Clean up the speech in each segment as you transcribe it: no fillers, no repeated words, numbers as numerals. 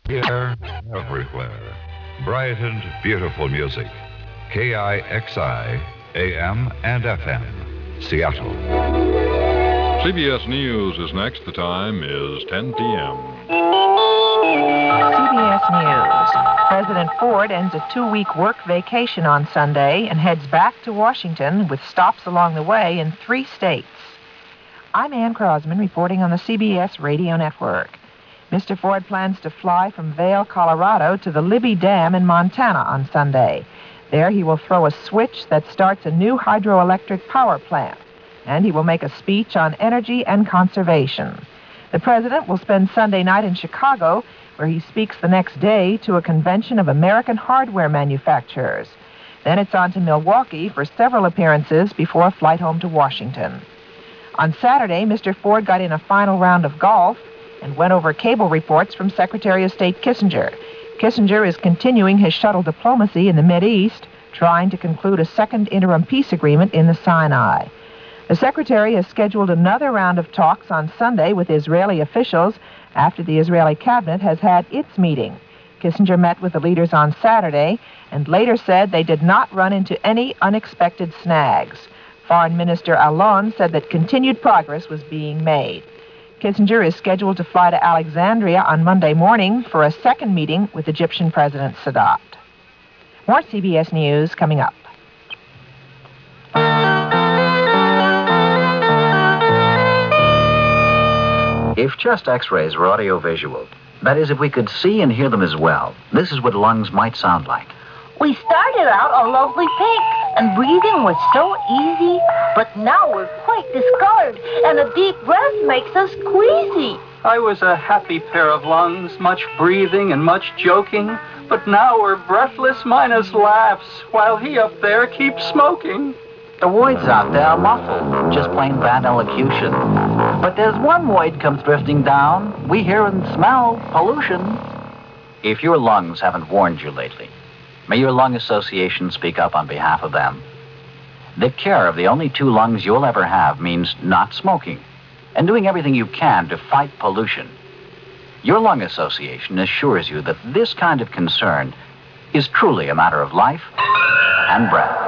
Here, everywhere. Bright and beautiful music. KIXI, AM and FM, Seattle. CBS News is next. The time is 10 p.m. CBS News. President Ford ends a 2-week work vacation on Sunday and heads back to Washington with stops along the way in 3 states. I'm Ann Crosman reporting on the CBS Radio Network. Mr. Ford plans to fly from Vail, Colorado to the Libby Dam in Montana on Sunday. There he will throw a switch that starts a new hydroelectric power plant, and he will make a speech on energy and conservation. The president will spend Sunday night in Chicago, where he speaks the next day to a convention of American hardware manufacturers. Then it's on to Milwaukee for several appearances before a flight home to Washington. On Saturday, Mr. Ford got in a final round of golf and went over cable reports from Secretary of State Kissinger. Kissinger is continuing his shuttle diplomacy in the Mideast, trying to conclude a second interim peace agreement in the Sinai. The Secretary has scheduled another round of talks on Sunday with Israeli officials after the Israeli cabinet has had its meeting. Kissinger met with the leaders on Saturday and later said they did not run into any unexpected snags. Foreign Minister Allon said that continued progress was being made. Kissinger is scheduled to fly to Alexandria on Monday morning for a second meeting with Egyptian President Sadat. More CBS News coming up. If chest x-rays were audiovisual, that is, if we could see and hear them as well, this is what lungs might sound like. We started out a lovely pink, and breathing was so easy, but now we're quite discolored, and a deep breath makes us queasy. I was a happy pair of lungs, much breathing and much joking, but now we're breathless minus laughs, while he up there keeps smoking. The voids out there are muffled, just plain bad elocution. But as one void comes drifting down, we hear and smell pollution. If your lungs haven't warned you lately, may your lung association speak up on behalf of them. The care of the only 2 lungs you'll ever have means not smoking and doing everything you can to fight pollution. Your lung association assures you that this kind of concern is truly a matter of life and breath.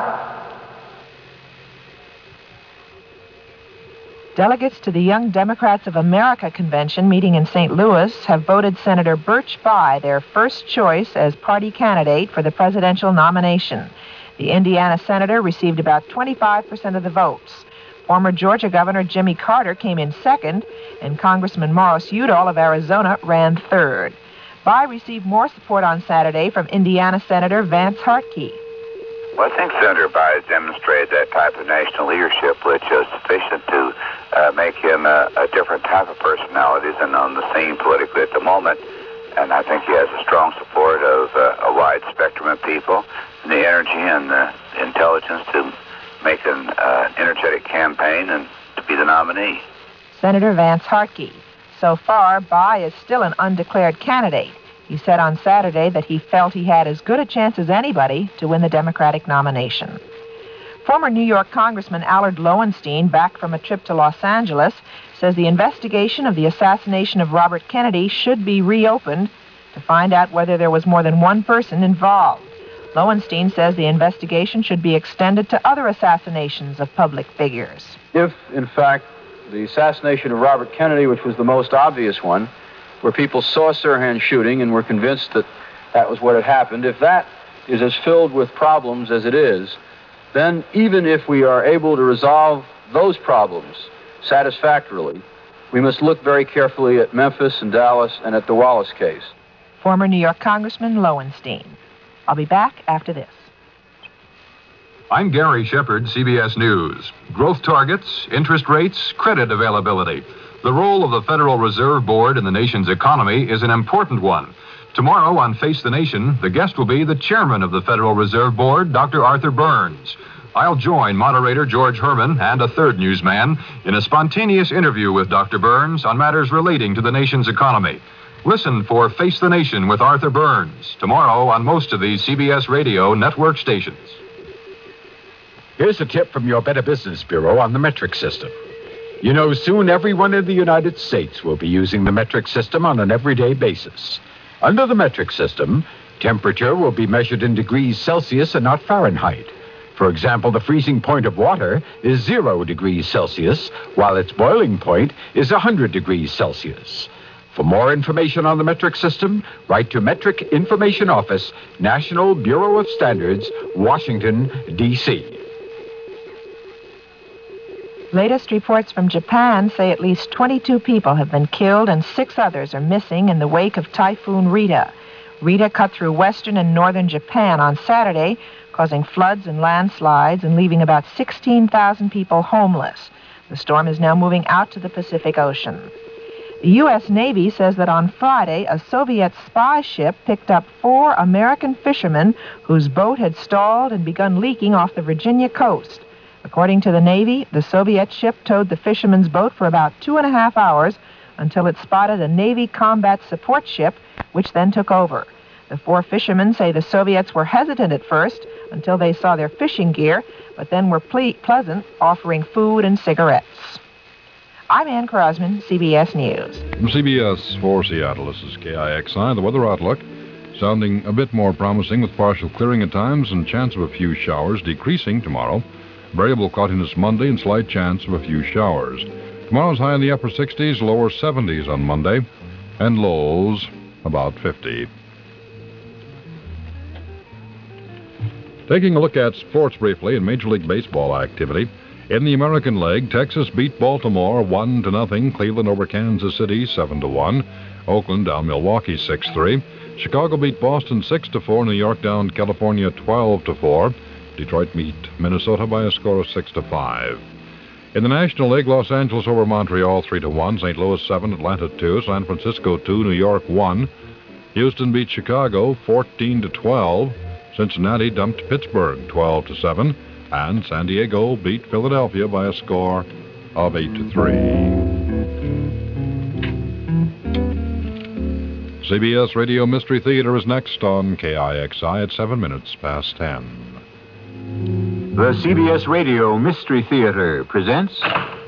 Delegates to the Young Democrats of America convention meeting in St. Louis have voted Senator Birch Bayh their first choice as party candidate for the presidential nomination. The Indiana senator received about 25% of the votes. Former Georgia Governor Jimmy Carter came in second, and Congressman Morris Udall of Arizona ran third. Bayh received more support on Saturday from Indiana Senator Vance Hartke. Well, I think Senator Bayh has demonstrated that type of national leadership, which is sufficient to make him a different type of personality than on the scene politically at the moment. And I think he has a strong support of a wide spectrum of people, and the energy and the intelligence to make an energetic campaign and to be the nominee. Senator Vance Hartke. So far, Bayh is still an undeclared candidate. He said on Saturday that he felt he had as good a chance as anybody to win the Democratic nomination. Former New York Congressman Allard Lowenstein, back from a trip to Los Angeles, says the investigation of the assassination of Robert Kennedy should be reopened to find out whether there was more than one person involved. Lowenstein says the investigation should be extended to other assassinations of public figures. If, in fact, the assassination of Robert Kennedy, which was the most obvious one, where people saw Sirhan shooting and were convinced that that was what had happened, if that is as filled with problems as it is, then even if we are able to resolve those problems satisfactorily, we must look very carefully at Memphis and Dallas and at the Wallace case. Former New York Congressman Lowenstein. I'll be back after this. I'm Gary Shepard, CBS News. Growth targets, interest rates, credit availability. The role of the Federal Reserve Board in the nation's economy is an important one. Tomorrow on Face the Nation, the guest will be the chairman of the Federal Reserve Board, Dr. Arthur Burns. I'll join moderator George Herman and a third newsman in a spontaneous interview with Dr. Burns on matters relating to the nation's economy. Listen for Face the Nation with Arthur Burns tomorrow on most of these CBS Radio network stations. Here's a tip from your Better Business Bureau on the metric system. You know, soon everyone in the United States will be using the metric system on an everyday basis. Under the metric system, temperature will be measured in degrees Celsius and not Fahrenheit. For example, the freezing point of water is 0 degrees Celsius, while its boiling point is 100 degrees Celsius. For more information on the metric system, write to Metric Information Office, National Bureau of Standards, Washington, D.C. Latest reports from Japan say at least 22 people have been killed and 6 others are missing in the wake of Typhoon Rita. Rita cut through western and northern Japan on Saturday, causing floods and landslides and leaving about 16,000 people homeless. The storm is now moving out to the Pacific Ocean. The U.S. Navy says that on Friday, a Soviet spy ship picked up 4 American fishermen whose boat had stalled and begun leaking off the Virginia coast. According to the Navy, the Soviet ship towed the fishermen's boat for about 2.5 hours until it spotted a Navy combat support ship, which then took over. The 4 fishermen say the Soviets were hesitant at first until they saw their fishing gear, but then were pleasant, offering food and cigarettes. I'm Ann Crosman, CBS News. From CBS for Seattle, this is KIXI. The weather outlook sounding a bit more promising with partial clearing at times and chance of a few showers decreasing tomorrow. Variable cloudiness Monday and slight chance of a few showers. Tomorrow's high in the upper 60s, lower 70s on Monday, and lows about 50. Taking a look at sports briefly in Major League Baseball activity. In the American League, Texas beat Baltimore 1-0. Cleveland over Kansas City 7-1. Oakland down Milwaukee 6-3. Chicago beat Boston 6-4. New York down California 12-4. Detroit beat Minnesota by a score of 6-5. In the National League, Los Angeles over Montreal 3-1. St. Louis 7, Atlanta 2, San Francisco 2, New York 1. Houston beat Chicago 14-12. Cincinnati dumped Pittsburgh 12-7. And San Diego beat Philadelphia by a score of 8-3. CBS Radio Mystery Theater is next on KIXI at 7 minutes past 10. The CBS Radio Mystery Theater presents...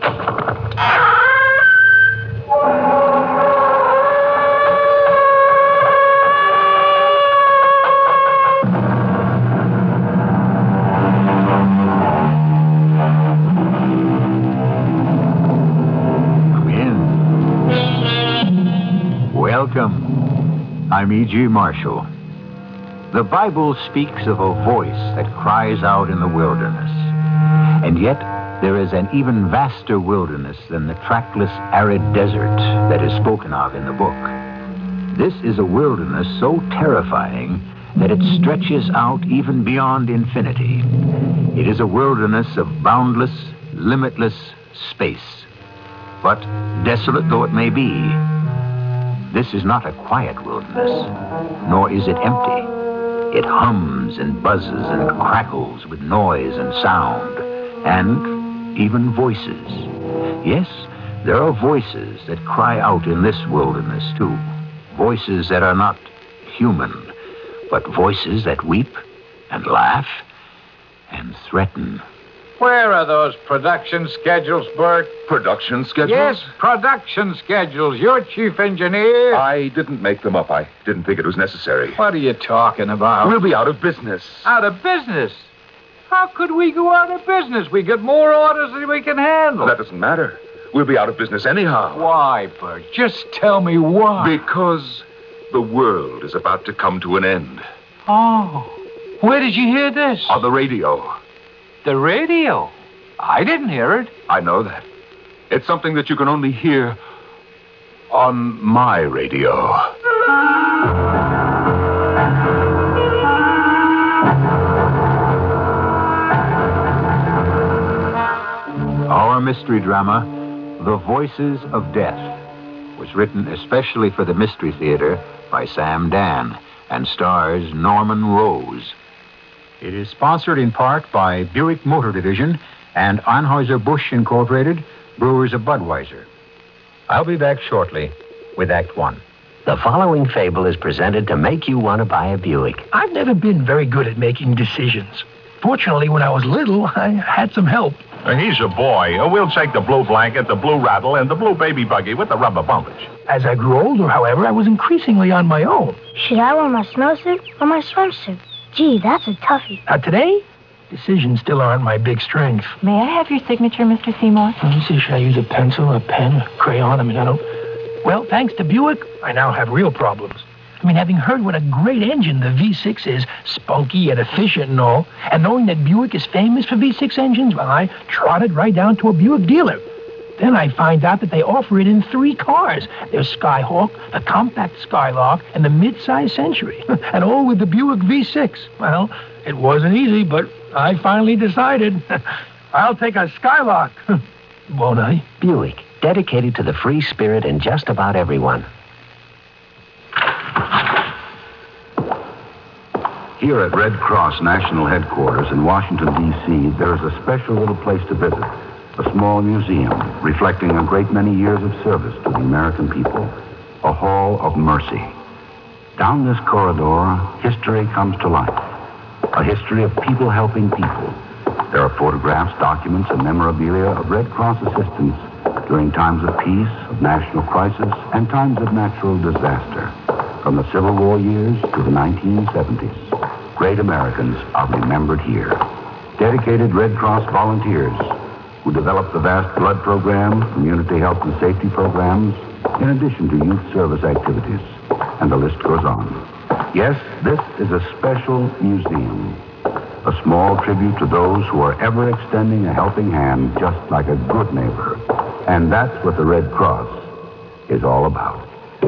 Welcome. I'm E.G. Marshall. The Bible speaks of a voice that cries out in the wilderness. And yet, there is an even vaster wilderness than the trackless, arid desert that is spoken of in the book. This is a wilderness so terrifying that it stretches out even beyond infinity. It is a wilderness of boundless, limitless space. But desolate though it may be, this is not a quiet wilderness, nor is it empty. It hums and buzzes and crackles with noise and sound, and even voices. Yes, there are voices that cry out in this wilderness, too. Voices that are not human, but voices that weep and laugh and threaten. Where are those production schedules, Bert? Production schedules? Yes, production schedules. You're chief engineer. I didn't make them up. I didn't think it was necessary. What are you talking about? We'll be out of business. Out of business? How could we go out of business? We get more orders than we can handle. That doesn't matter. We'll be out of business anyhow. Why, Bert? Just tell me why. Because the world is about to come to an end. Oh. Where did you hear this? On the radio. The radio? I didn't hear it. I know that. It's something that you can only hear on my radio. Our mystery drama, The Voices of Death, was written especially for the Mystery Theater by Sam Dan and stars Norman Rose. It is sponsored in part by Buick Motor Division and Anheuser-Busch Incorporated, brewers of Budweiser. I'll be back shortly with Act One. The following fable is presented to make you want to buy a Buick. I've never been very good at making decisions. Fortunately, when I was little, I had some help. He's a boy. We'll take the blue blanket, the blue rattle, and the blue baby buggy with the rubber bumpers. As I grew older, however, I was increasingly on my own. Should I wear my snowsuit or my swimsuit? Gee, that's a toughie. Today, decisions still aren't my big strength. May I have your signature, Mr. Seymour? Let me see, should I use a pencil, a pen, a crayon? I don't... Well, thanks to Buick, I now have real problems. Having heard what a great engine the V6 is, spunky and efficient and all, and knowing that Buick is famous for V6 engines, well, I trotted right down to a Buick dealer. Then I find out that they offer it in 3 cars. There's Skyhawk, the compact Skylark, and the mid-size Century. And all with the Buick V6. Well, it wasn't easy, but I finally decided. I'll take a Skylark. Won't I? Buick, dedicated to the free spirit in just about everyone. Here at Red Cross National Headquarters in Washington, D.C., there is a special little place to visit, a small museum reflecting a great many years of service to the American people, a hall of mercy. Down this corridor, history comes to life, a history of people helping people. There are photographs, documents, and memorabilia of Red Cross assistance during times of peace, of national crisis, and times of natural disaster, from the Civil War years to the 1970s. Great Americans are remembered here. Dedicated Red Cross volunteers who develop the vast blood program, community health and safety programs, in addition to youth service activities. And the list goes on. Yes, this is a special museum. A small tribute to those who are ever extending a helping hand, just like a good neighbor. And that's what the Red Cross is all about.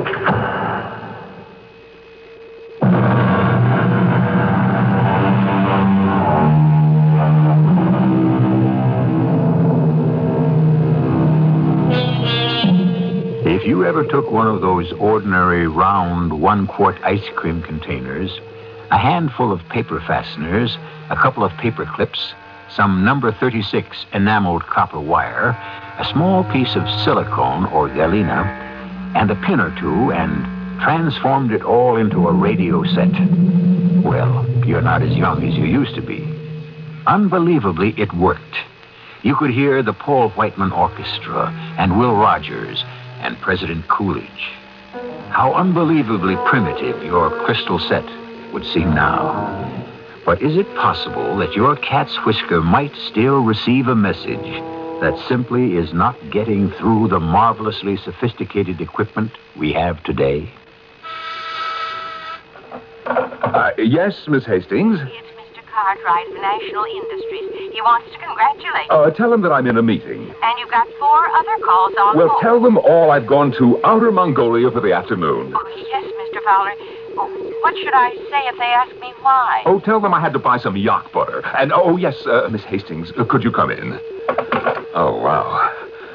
If you ever took one of those ordinary round 1-quart ice cream containers, a handful of paper fasteners, a couple of paper clips, some number 36 enameled copper wire, a small piece of silicone or galena, and a pin or two, and transformed it all into a radio set, well, you're not as young as you used to be. Unbelievably, it worked. You could hear the Paul Whiteman Orchestra and Will Rogers and President Coolidge. How unbelievably primitive your crystal set would seem now. But is it possible that your cat's whisker might still receive a message that simply is not getting through the marvelously sophisticated equipment we have today? Yes, Miss Hastings? Cartwright of National Industries. He wants to congratulate you. Tell him that I'm in a meeting. And you've got 4 other calls on Well, hold. tell them all I've gone to Outer Mongolia for the afternoon. Oh, yes, Mr. Fowler. Oh, what should I say if they ask me why? Oh, tell them I had to buy some yak butter. And, yes, Miss Hastings, could you come in? Oh, wow.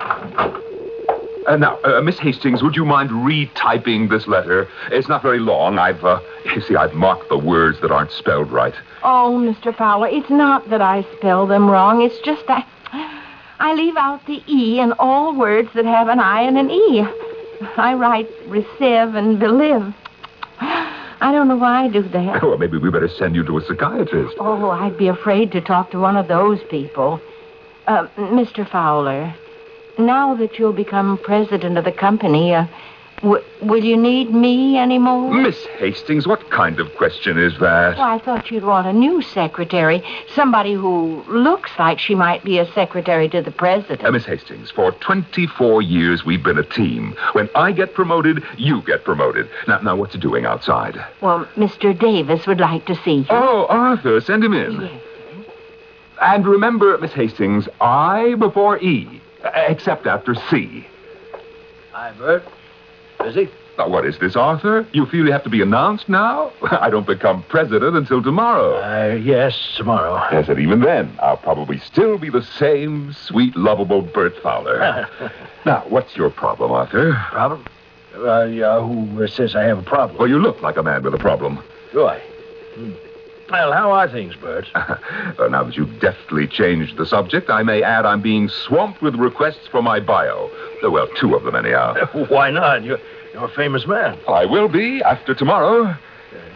Now, Miss Hastings, would you mind retyping this letter? It's not very long. I've marked the words that aren't spelled right. Oh, Mr. Fowler, it's not that I spell them wrong. It's just that I leave out the E in all words that have an I and an E. I write receive and believe. I don't know why I do that. Well, maybe we better send you to a psychiatrist. Oh, I'd be afraid to talk to one of those people. Mr. Fowler, now that you'll become president of the company, will you need me anymore? Miss Hastings, what kind of question is that? Well, I thought you'd want a new secretary. Somebody who looks like she might be a secretary to the president. Miss Hastings, for 24 years we've been a team. When I get promoted, you get promoted. Now what's it doing outside? Well, Mr. Davis would like to see you. Oh, Arthur, send him in. Yes. And remember, Miss Hastings, I before E, except after C. Hi, Bert. Busy? Now, what is this, Arthur? You feel you have to be announced now? I don't become president until tomorrow. Yes, tomorrow. Yes, and even then, I'll probably still be the same sweet, lovable Bert Fowler. Now, what's your problem, Arthur? Problem? Who says I have a problem? Well, you look like a man with a problem. Do I? Well, how are things, Bert? Now that you've deftly changed the subject, I may add I'm being swamped with requests for my bio. Well, 2 of them, anyhow. Why not? You're a famous man. I will be after tomorrow.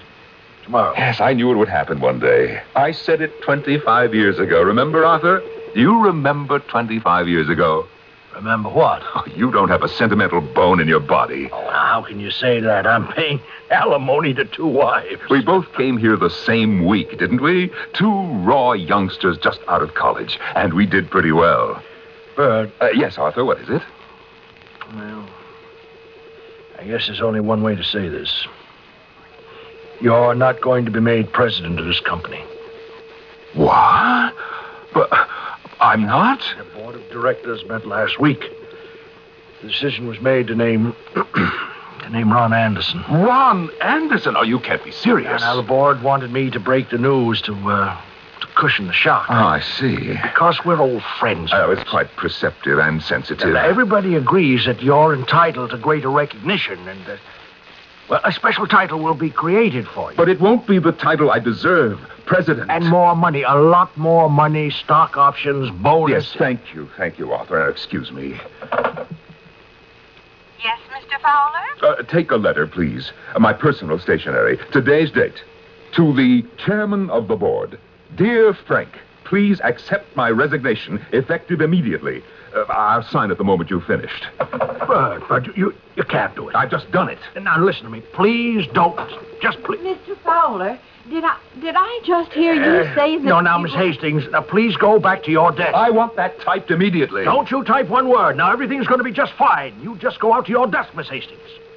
Tomorrow? Yes, I knew it would happen one day. I said it 25 years ago. Remember, Arthur? Do you remember 25 years ago? Remember what? Oh, you don't have a sentimental bone in your body. Oh, now, how can you say that? I'm paying alimony to 2 wives. We both came here the same week, didn't we? 2 raw youngsters just out of college, and we did pretty well. Bert. Yes, Arthur, what is it? Well, I guess there's only one way to say this. You're not going to be made president of this company. What? But I'm not? The board of directors met last week. The decision was made to name Ron Anderson. Ron Anderson? Oh, you can't be serious. Now, the board wanted me to break the news to cushion the shock. Oh, I see. Because we're old friends. Oh, it's quite perceptive and sensitive. Everybody agrees that you're entitled to greater recognition and that, well, a special title will be created for you. But it won't be the title I deserve. President. And more money, a lot more money, stock options, bonus. Yes, thank you, Arthur. Excuse me. Yes, Mr. Fowler? Take a letter, please. My personal stationery. Today's date. To the chairman of the board. Dear Frank, please accept my resignation effective immediately. I'll sign it the moment you've finished. But you can't do it. I've just done it. Now, listen to me. Please don't. Just please. Mr. Fowler, did I just hear you say that... No, now, Miss Hastings, now please go back to your desk. I want that typed immediately. Don't you type one word. Now, everything's going to be just fine. You just go out to your desk, Miss Hastings.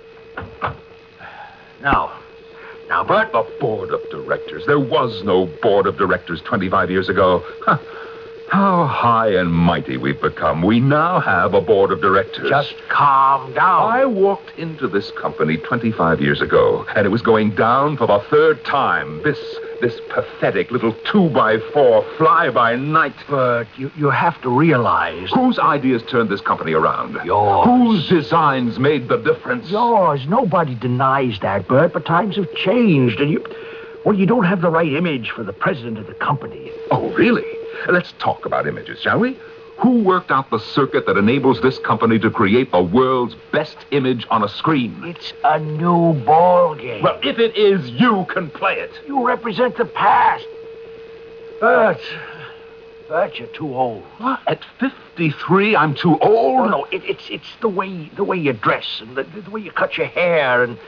Now, Bert. The board of directors. There was no board of directors 25 years ago. Huh. How high and mighty we've become. We now have a board of directors. Just calm down. I walked into this company 25 years ago, and it was going down for the 3rd time. This pathetic little 2x4 fly-by-night. But you have to realize... Whose ideas turned this company around? Yours. Whose designs made the difference? Yours. Nobody denies that, Bert, but times have changed, and you don't have the right image for the president of the company. Oh, really? Let's talk about images, shall we? Who worked out the circuit that enables this company to create the world's best image on a screen? It's a new ball game. Well, if it is, you can play it. You represent the past. Bert, you're too old. What? At 53, I'm too old? No, it's the way you dress and the way you cut your hair and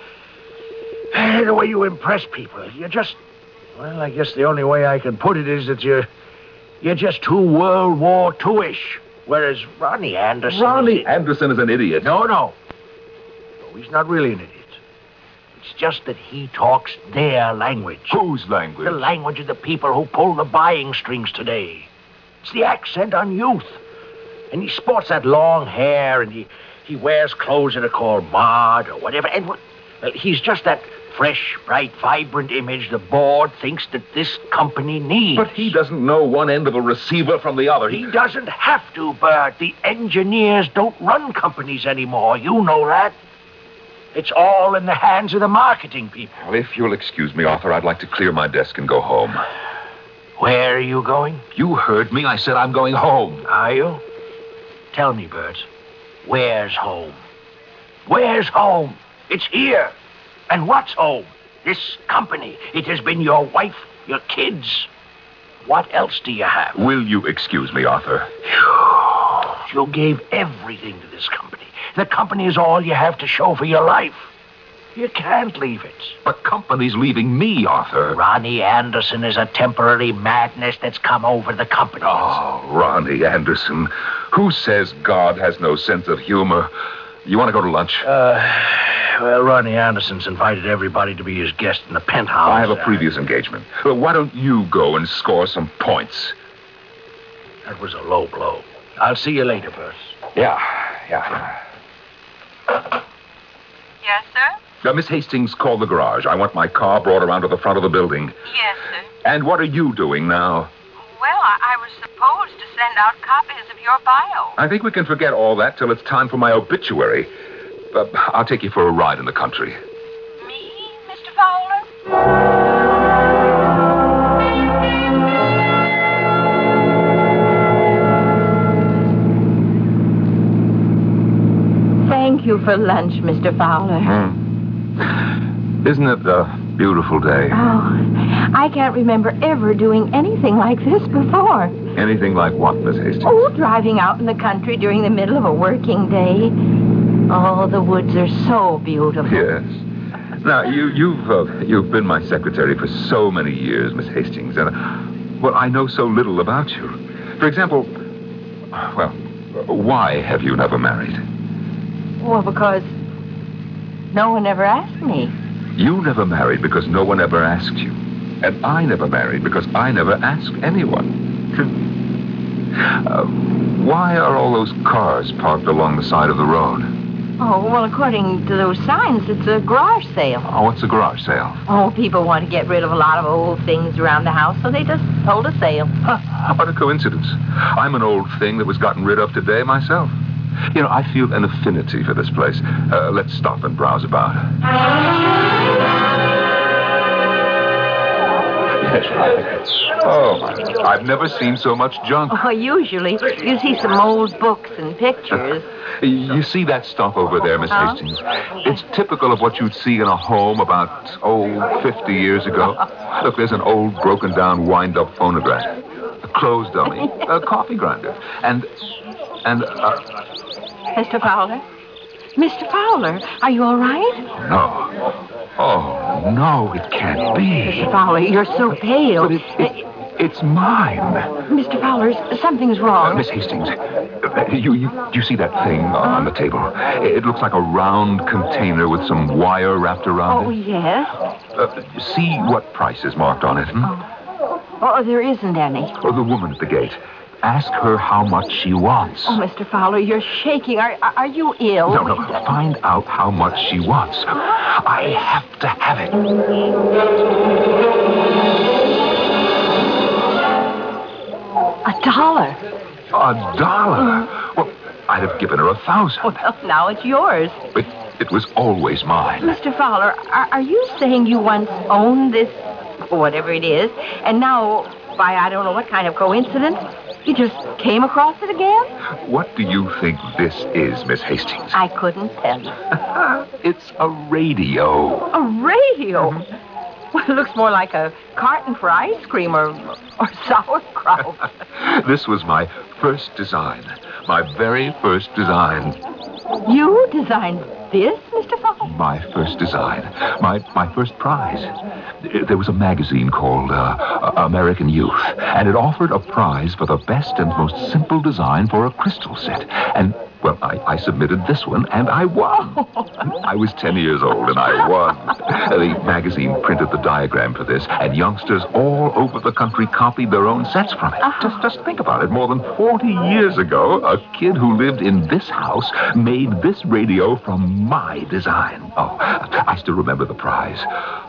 the way you impress people. You're just... Well, I guess the only way I can put it is that you're just too World War II-ish. Whereas Ronnie Anderson... Ronnie Anderson is an idiot. No, he's not really an idiot. It's just that he talks their language. Whose language? The language of the people who pull the buying strings today. It's the accent on youth. And he sports that long hair, and he wears clothes that are called mod or whatever. And he's just that fresh, bright, vibrant image the board thinks that this company needs. But he doesn't know one end of a receiver from the other. He doesn't have to, Bert. The engineers don't run companies anymore. You know that. It's all in the hands of the marketing people. Well, if you'll excuse me, Arthur, I'd like to clear my desk and go home. Where are you going? You heard me. I said I'm going home. Are you? Tell me, Bert. Where's home? Where's home? It's here. And what's home? This company. It has been your wife, your kids. What else do you have? Will you excuse me, Arthur? You gave everything to this company. The company is all you have to show for your life. You can't leave it. The company's leaving me, Arthur. Ronnie Anderson is a temporary madness that's come over the company. Oh, Ronnie Anderson. Who says God has no sense of humor? You want to go to lunch? Well, Ronnie Anderson's invited everybody to be his guest in the penthouse. I have a previous engagement. Well, why don't you go and score some points? That was a low blow. I'll see you later, Bert. Yeah. Yes, sir? Miss Hastings, call the garage. I want my car brought around to the front of the building. Yes, sir. And what are you doing now? Well, I was supposed to send out copies of your bio. I think we can forget all that till it's time for my obituary. I'll take you for a ride in the country. Me, Mr. Fowler? Thank you for lunch, Mr. Fowler. Isn't it a beautiful day? Oh, I can't remember ever doing anything like this before. Anything like what, Miss Hastings? Oh, driving out in the country during the middle of a working day. Oh, the woods are so beautiful. Yes. Now, you've been my secretary for so many years, Miss Hastings, and, well, I know so little about you. For example, well, why have you never married? Well, because no one ever asked me. You never married because no one ever asked you. And I never married because I never asked anyone. Why are all those cars parked along the side of the road? Oh, well, according to those signs, it's a garage sale. Oh, what's a garage sale? Oh, people want to get rid of a lot of old things around the house, so they just hold a sale. Huh, what a coincidence. I'm an old thing that was gotten rid of today myself. You know, I feel an affinity for this place. Let's stop and browse about. Oh, I've never seen so much junk. Oh, usually you see some old books and pictures. You see that stuff over there, Miss Hastings? It's typical of what you'd see in a home about, 50 years ago. Look, there's an old, broken-down, wind-up phonograph, a clothes dummy, a coffee grinder, and Mr. Fowler? Mr. Fowler, are you all right? No. Oh, no, it can't be. Mr. Fowler, you're so pale. But it's mine. Mr. Fowler, something's wrong. Miss Hastings, you see that thing on the table? It looks like a round container with some wire wrapped around it. Oh, yes. See what price is marked on it, Oh, there isn't any. Oh, the woman at the gate. Ask her how much she wants. Oh, Mr. Fowler, you're shaking. Are you ill? No. Find out how much she wants. I have to have it. $1. $1? Well, I'd have given her 1,000. Well, now it's yours. It was always mine. Mr. Fowler, are you saying you once owned this, whatever it is, and now, by I don't know what kind of coincidence, you just came across it again? What do you think this is, Miss Hastings? I couldn't tell you. It's a radio. A radio? Well, it looks more like a carton for ice cream or sauerkraut. This was my first design. My very first design. You designed this, Mr. Fowler? My first design. My first prize. There was a magazine called American Youth, and it offered a prize for the best and most simple design for a crystal set. And, well, I submitted this one, and I won. I was 10 years old, and I won. The magazine printed the diagram for this, and youngsters all over the country copied their own sets from it. Just think about it. More than 40 years ago, a kid who lived in this house made this radio from my design. Oh, I still remember the prize.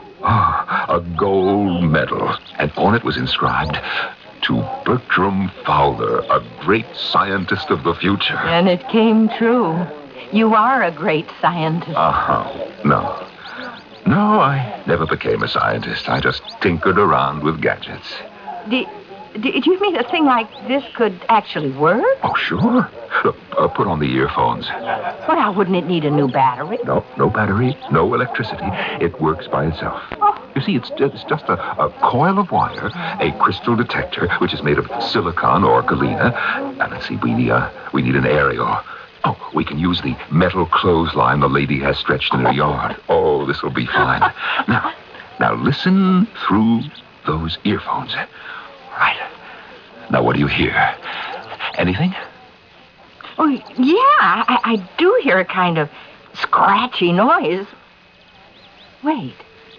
A gold medal. And on it was inscribed, "To Bertram Fowler, a great scientist of the future." And it came true. You are a great scientist. No. No, I never became a scientist. I just tinkered around with gadgets. Do you mean a thing like this could actually work? Oh, sure. Look, put on the earphones. Well, now, wouldn't it need a new battery? No battery, no electricity. It works by itself. You see, it's just a coil of wire, a crystal detector, which is made of silicon or galena. And let's see, we need an aerial. Oh, we can use the metal clothesline the lady has stretched in her yard. Oh, this will be fine. Now listen through those earphones. Right. Now, what do you hear? Anything? Oh, yeah, I do hear a kind of scratchy noise. Wait.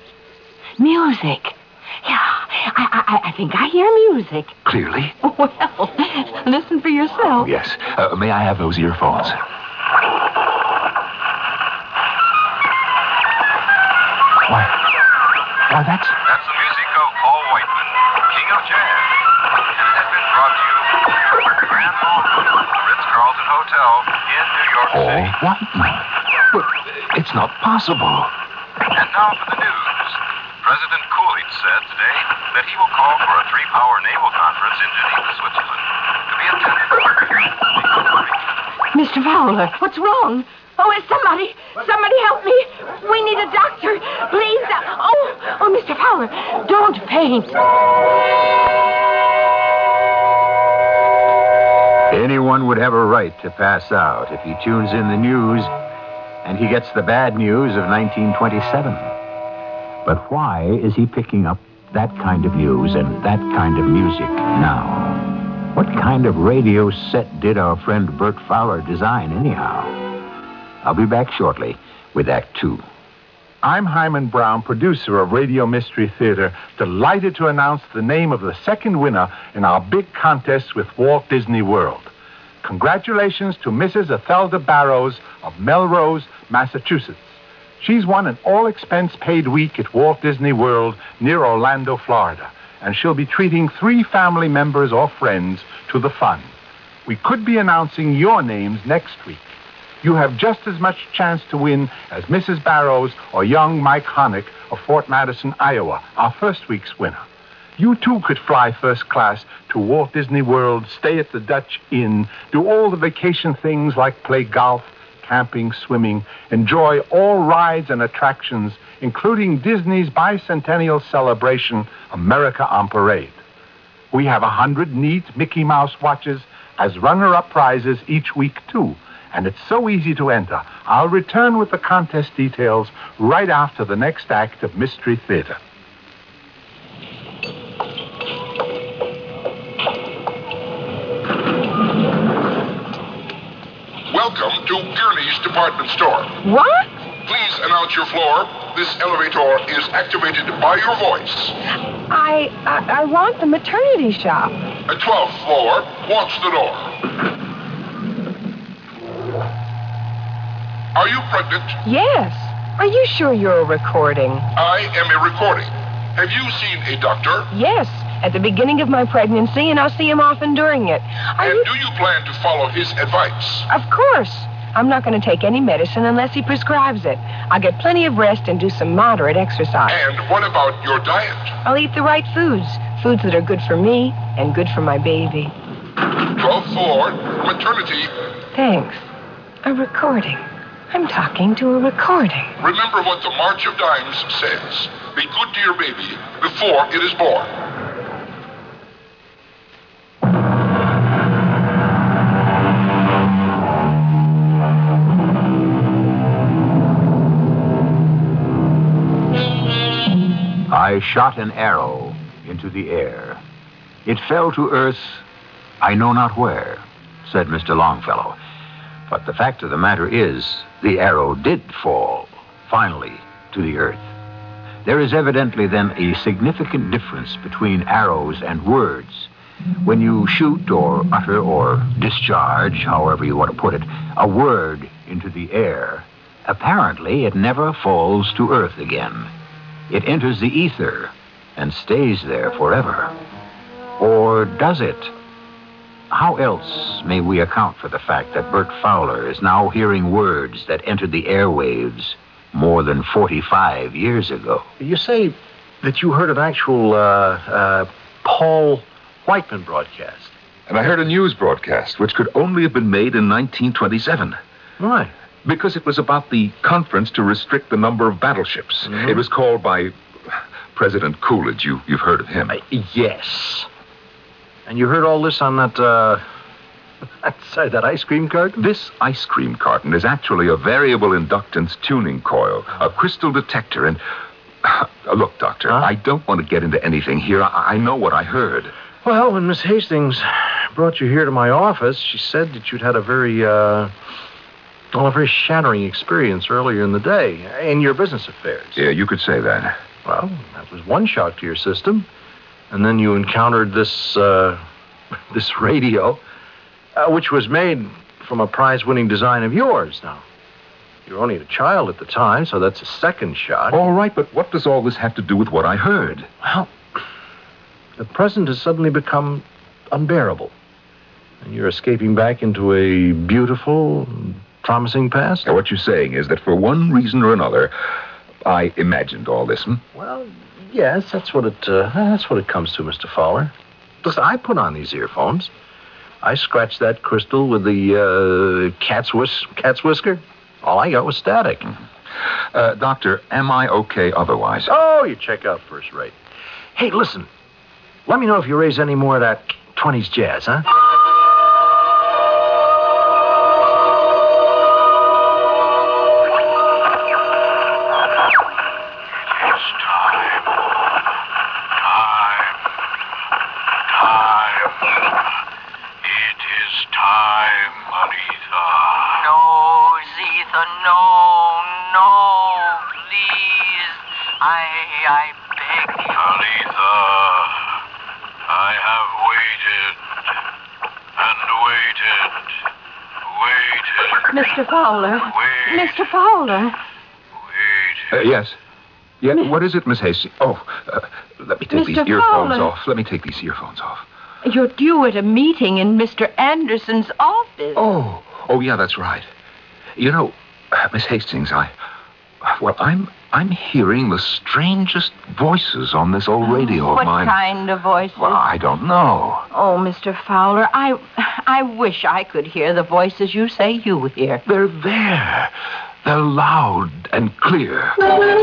Music. Yeah, I think I hear music. Clearly? Well, listen for yourself. Yes. May I have those earphones? Why, that's the music of Paul Whiteman, King of Jazz. And it has been brought to you from the Grand Ballroom of the Ritz-Carlton Hotel in New York City. Paul Whiteman? But it's not possible. And now for the news. President Coolidge said today that he will call for a three-power naval conference in Geneva, Switzerland, to be attended by Mr. Fowler, what's wrong? Oh, is somebody help me. We need a doctor. Please. Oh, Mr. Fowler, don't faint. Anyone would have a right to pass out if he tunes in the news and he gets the bad news of 1927. But why is he picking up that kind of news and that kind of music now? What kind of radio set did our friend Bert Fowler design, anyhow? I'll be back shortly with Act Two. I'm Hyman Brown, producer of Radio Mystery Theater, delighted to announce the name of the second winner in our big contest with Walt Disney World. Congratulations to Mrs. Ethelda Barrows of Melrose, Massachusetts. She's won an all-expense-paid week at Walt Disney World near Orlando, Florida, and she'll be treating 3 family members or friends to the fun. We could be announcing your names next week. You have just as much chance to win as Mrs. Barrows or young Mike Honick of Fort Madison, Iowa, our first week's winner. You, too, could fly first class to Walt Disney World, stay at the Dutch Inn, do all the vacation things like play golf, camping, swimming, enjoy all rides and attractions, including Disney's bicentennial celebration, America on Parade. We have 100 neat Mickey Mouse watches as runner-up prizes each week, too. And it's so easy to enter. I'll return with the contest details right after the next act of Mystery Theater. Welcome to Gurney's Department Store. What? Please announce your floor. This elevator is activated by your voice. I want the maternity shop. 12th floor, watch the door. Are you pregnant? Yes. Are you sure you're recording? I am a recording. Have you seen a doctor? Yes, at the beginning of my pregnancy, and I'll see him often during it. Do you plan to follow his advice? Of course. I'm not going to take any medicine unless he prescribes it. I'll get plenty of rest and do some moderate exercise. And what about your diet? I'll eat the right foods. Foods that are good for me and good for my baby. 12th floor, maternity. Thanks. A recording. I'm talking to a recording. Remember what the March of Dimes says. Be good to your baby before it is born. I shot an arrow into the air. It fell to earth, I know not where, said Mr. Longfellow. But the fact of the matter is, the arrow did fall, finally, to the earth. There is evidently then a significant difference between arrows and words. When you shoot or utter or discharge, however you want to put it, a word into the air, apparently it never falls to earth again. It enters the ether and stays there forever. Or does it? How else may we account for the fact that Bert Fowler is now hearing words that entered the airwaves more than 45 years ago? You say that you heard an actual Paul Whiteman broadcast. And I heard a news broadcast, which could only have been made in 1927. Why? Because it was about the conference to restrict the number of battleships. Mm-hmm. It was called by President Coolidge. You've heard of him. Yes. And you heard all this on that ice cream carton? This ice cream carton is actually a variable inductance tuning coil, a crystal detector, and... look, Doctor, I don't want to get into anything here. I know what I heard. Well, when Miss Hastings brought you here to my office, she said that you'd had a very shattering experience earlier in the day in your business affairs. Yeah, you could say that. Well, that was one shock to your system. And then you encountered this radio, which was made from a prize-winning design of yours. Now, you were only a child at the time, so that's a second shock. All right, but what does all this have to do with what I heard? Well, the present has suddenly become unbearable. And you're escaping back into a beautiful, promising past. Now, what you're saying is that for one reason or another, I imagined all this, Well, yes, that's what it comes to, Mr. Fowler. Listen, I put on these earphones. I scratched that crystal with the cat's whisker. All I got was static. Doctor, am I okay otherwise? Oh, you check out first rate. Hey, listen. Let me know if you raise any more of that 20s jazz, huh? I beg you. Talitha, I have waited and waited. Mr. Fowler. Mr. Fowler. Yes. Yeah, what is it, Miss Hastings? Oh, let me take these Mr. earphones Fowler. off. Let me take these earphones off. You're due at a meeting in Mr. Anderson's office. Oh, yeah, that's right. You know, Miss Hastings, I'm hearing the strangest voices on this old radio What of mine. kind of voices? Well, I don't know. Oh, Mr. Fowler, I wish I could hear the voices you say you hear. They're there. They're loud and clear.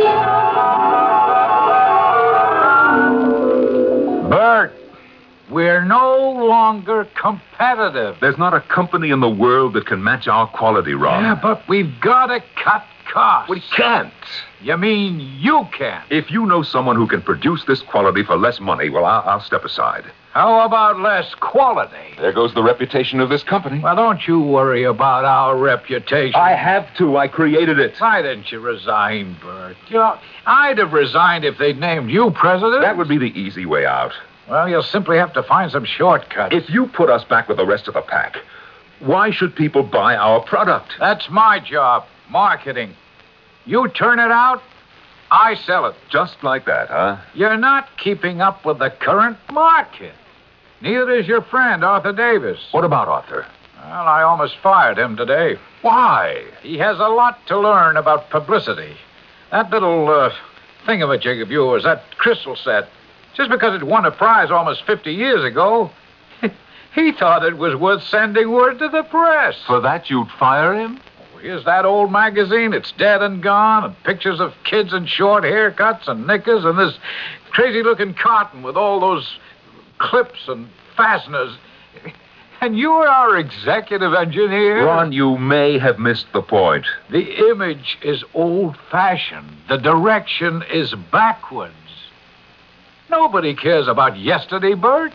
Bert, we're no longer competitive. There's not a company in the world that can match our quality, Ron. Yeah, but we've got to cut costs. We can't. You mean you can? If you know someone who can produce this quality for less money, well, I'll step aside. How about less quality? There goes the reputation of this company. Well, don't you worry about our reputation. I have to. I created it. Why didn't you resign, Bert? You know, I'd have resigned if they'd named you president. That would be the easy way out. Well, you'll simply have to find some shortcuts. If you put us back with the rest of the pack, why should people buy our product? That's my job, marketing. You turn it out, I sell it. Just like that, huh? You're not keeping up with the current market. Neither is your friend, Arthur Davis. What about Arthur? Well, I almost fired him today. Why? He has a lot to learn about publicity. That little thingamajig of yours, that crystal set, just because it won a prize almost 50 years ago, he thought it was worth sending word to the press. For that, you'd fire him? Here's that old magazine. It's dead and gone, and pictures of kids in short haircuts and knickers, and this crazy-looking carton with all those clips and fasteners. And you're our executive engineer. Ron, you may have missed the point. The image is old-fashioned. The direction is backwards. Nobody cares about yesterday, Bert.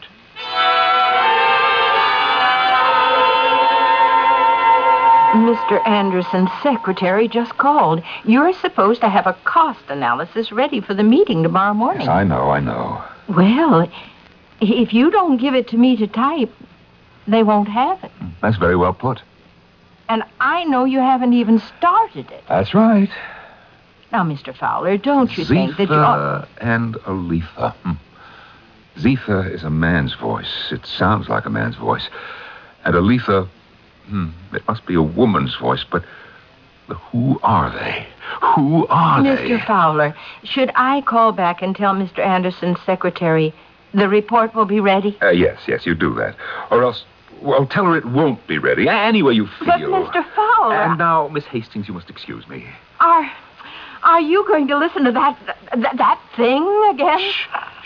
Mr. Anderson's secretary just called. You're supposed to have a cost analysis ready for the meeting tomorrow morning. Yes, I know. Well, if you don't give it to me to type, they won't have it. That's very well put. And I know you haven't even started it. That's right. Now, Mr. Fowler, don't you think that you ought... and Aletha. Zitha is a man's voice. It sounds like a man's voice. And Aletha, it must be a woman's voice, but who are they? Who are they? Mr. Fowler, should I call back and tell Mr. Anderson's secretary the report will be ready? Yes, you do that. Or else, well, tell her it won't be ready. Any way you feel. But, Mr. Fowler... And now, Miss Hastings, you must excuse me. Are you going to listen to that thing again? Shh.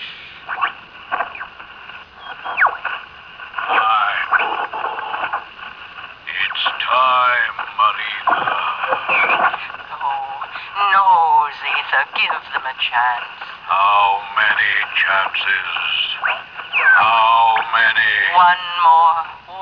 It's time, Aletha. No, Zitha, give them a chance. How many chances? How many? One more.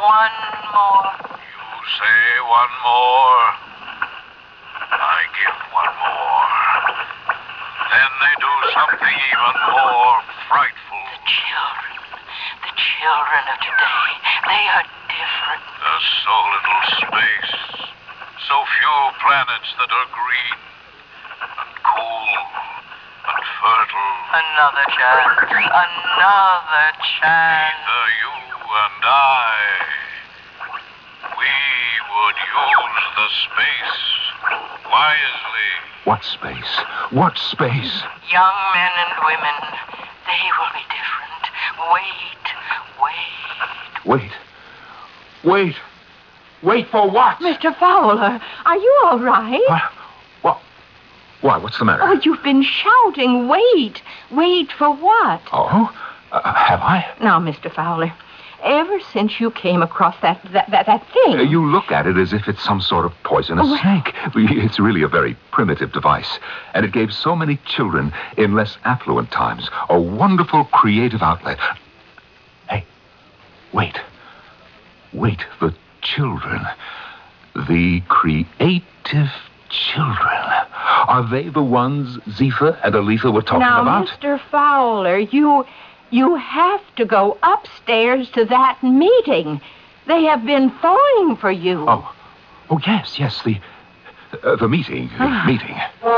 You say one more. I give one more. Then they do something even more frightful. The children of today, they are different. There's so little space, so few planets that are green and cool and fertile. Another chance. Neither you and I. We would use the space wisely. What space? What space? Young men and women, they will be different. Wait for what? Mr. Fowler, are you all right? Why? What's the matter? Oh, you've been shouting, wait. Wait for what? Oh? Have I? Now, Mr. Fowler, ever since you came across that thing... You look at it as if it's some sort of poisonous snake. It's really a very primitive device. And it gave so many children in less affluent times a wonderful creative outlet. Hey, wait. The children. The creative children. Are they the ones Zephyr and Aletha were talking now, about? Mr. Fowler, you have to go upstairs to that meeting. They have been phoning for you. Oh, yes, the meeting. Meeting.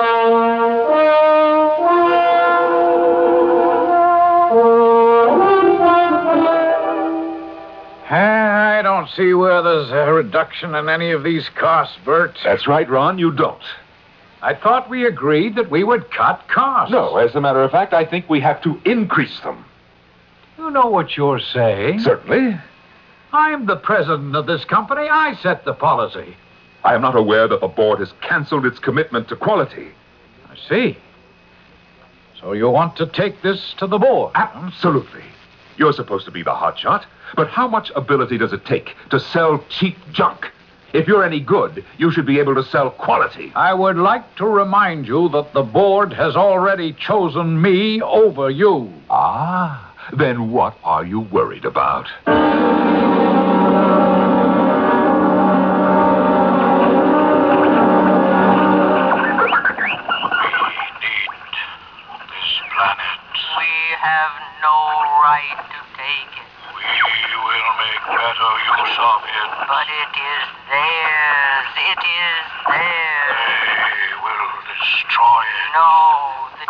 I don't see where there's a reduction in any of these costs, Bert. That's right, Ron, you don't. I thought we agreed that we would cut costs. No, as a matter of fact, I think we have to increase them. You know what you're saying. Certainly. I'm the president of this company. I set the policy. I am not aware that the board has canceled its commitment to quality. I see. So you want to take this to the board? Absolutely. You're supposed to be the hotshot, but how much ability does it take to sell cheap junk? If you're any good, you should be able to sell quality. I would like to remind you that the board has already chosen me over you. Ah, then what are you worried about? But it is theirs. It is theirs. They will destroy it. No, the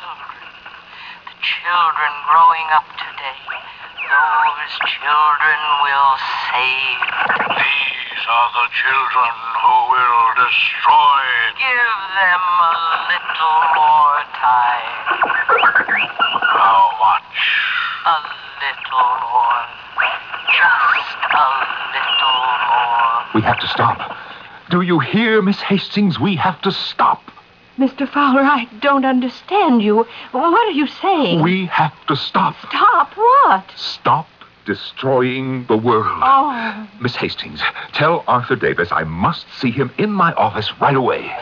children growing up today. Those children will save it. These are the children who will destroy it. Give them a little more time. How much? A little more. Just a little more. We have to stop. Do you hear, Miss Hastings? We have to stop. Mr. Fowler, I don't understand you. What are you saying? We have to stop. Stop what? Stop destroying the world. Oh. Miss Hastings, tell Arthur Davis I must see him in my office right away.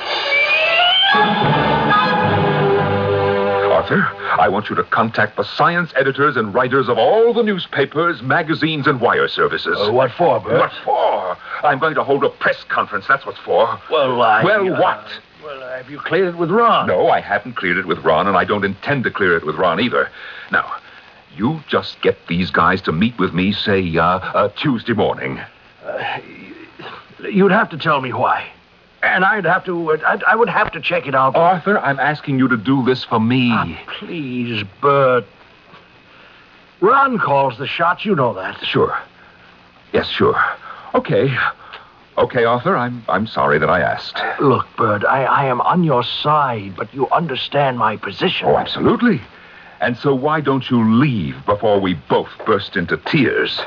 Arthur, I want you to contact the science editors and writers of all the newspapers, magazines, and wire services. What for, Bert? What for? I'm going to hold a press conference, that's what for. Well, what? Well, have you cleared it with Ron? No, I haven't cleared it with Ron, and I don't intend to clear it with Ron either. Now, you just get these guys to meet with me, say, Tuesday morning. You'd have to tell me why. And I would have to check it out. Arthur, I'm asking you to do this for me. Please, Bert. Ron calls the shots, you know that. Sure. Yes, sure. Okay, Arthur, I'm sorry that I asked. Look, Bert, I am on your side, but you understand my position. Oh, absolutely. And so why don't you leave before we both burst into tears?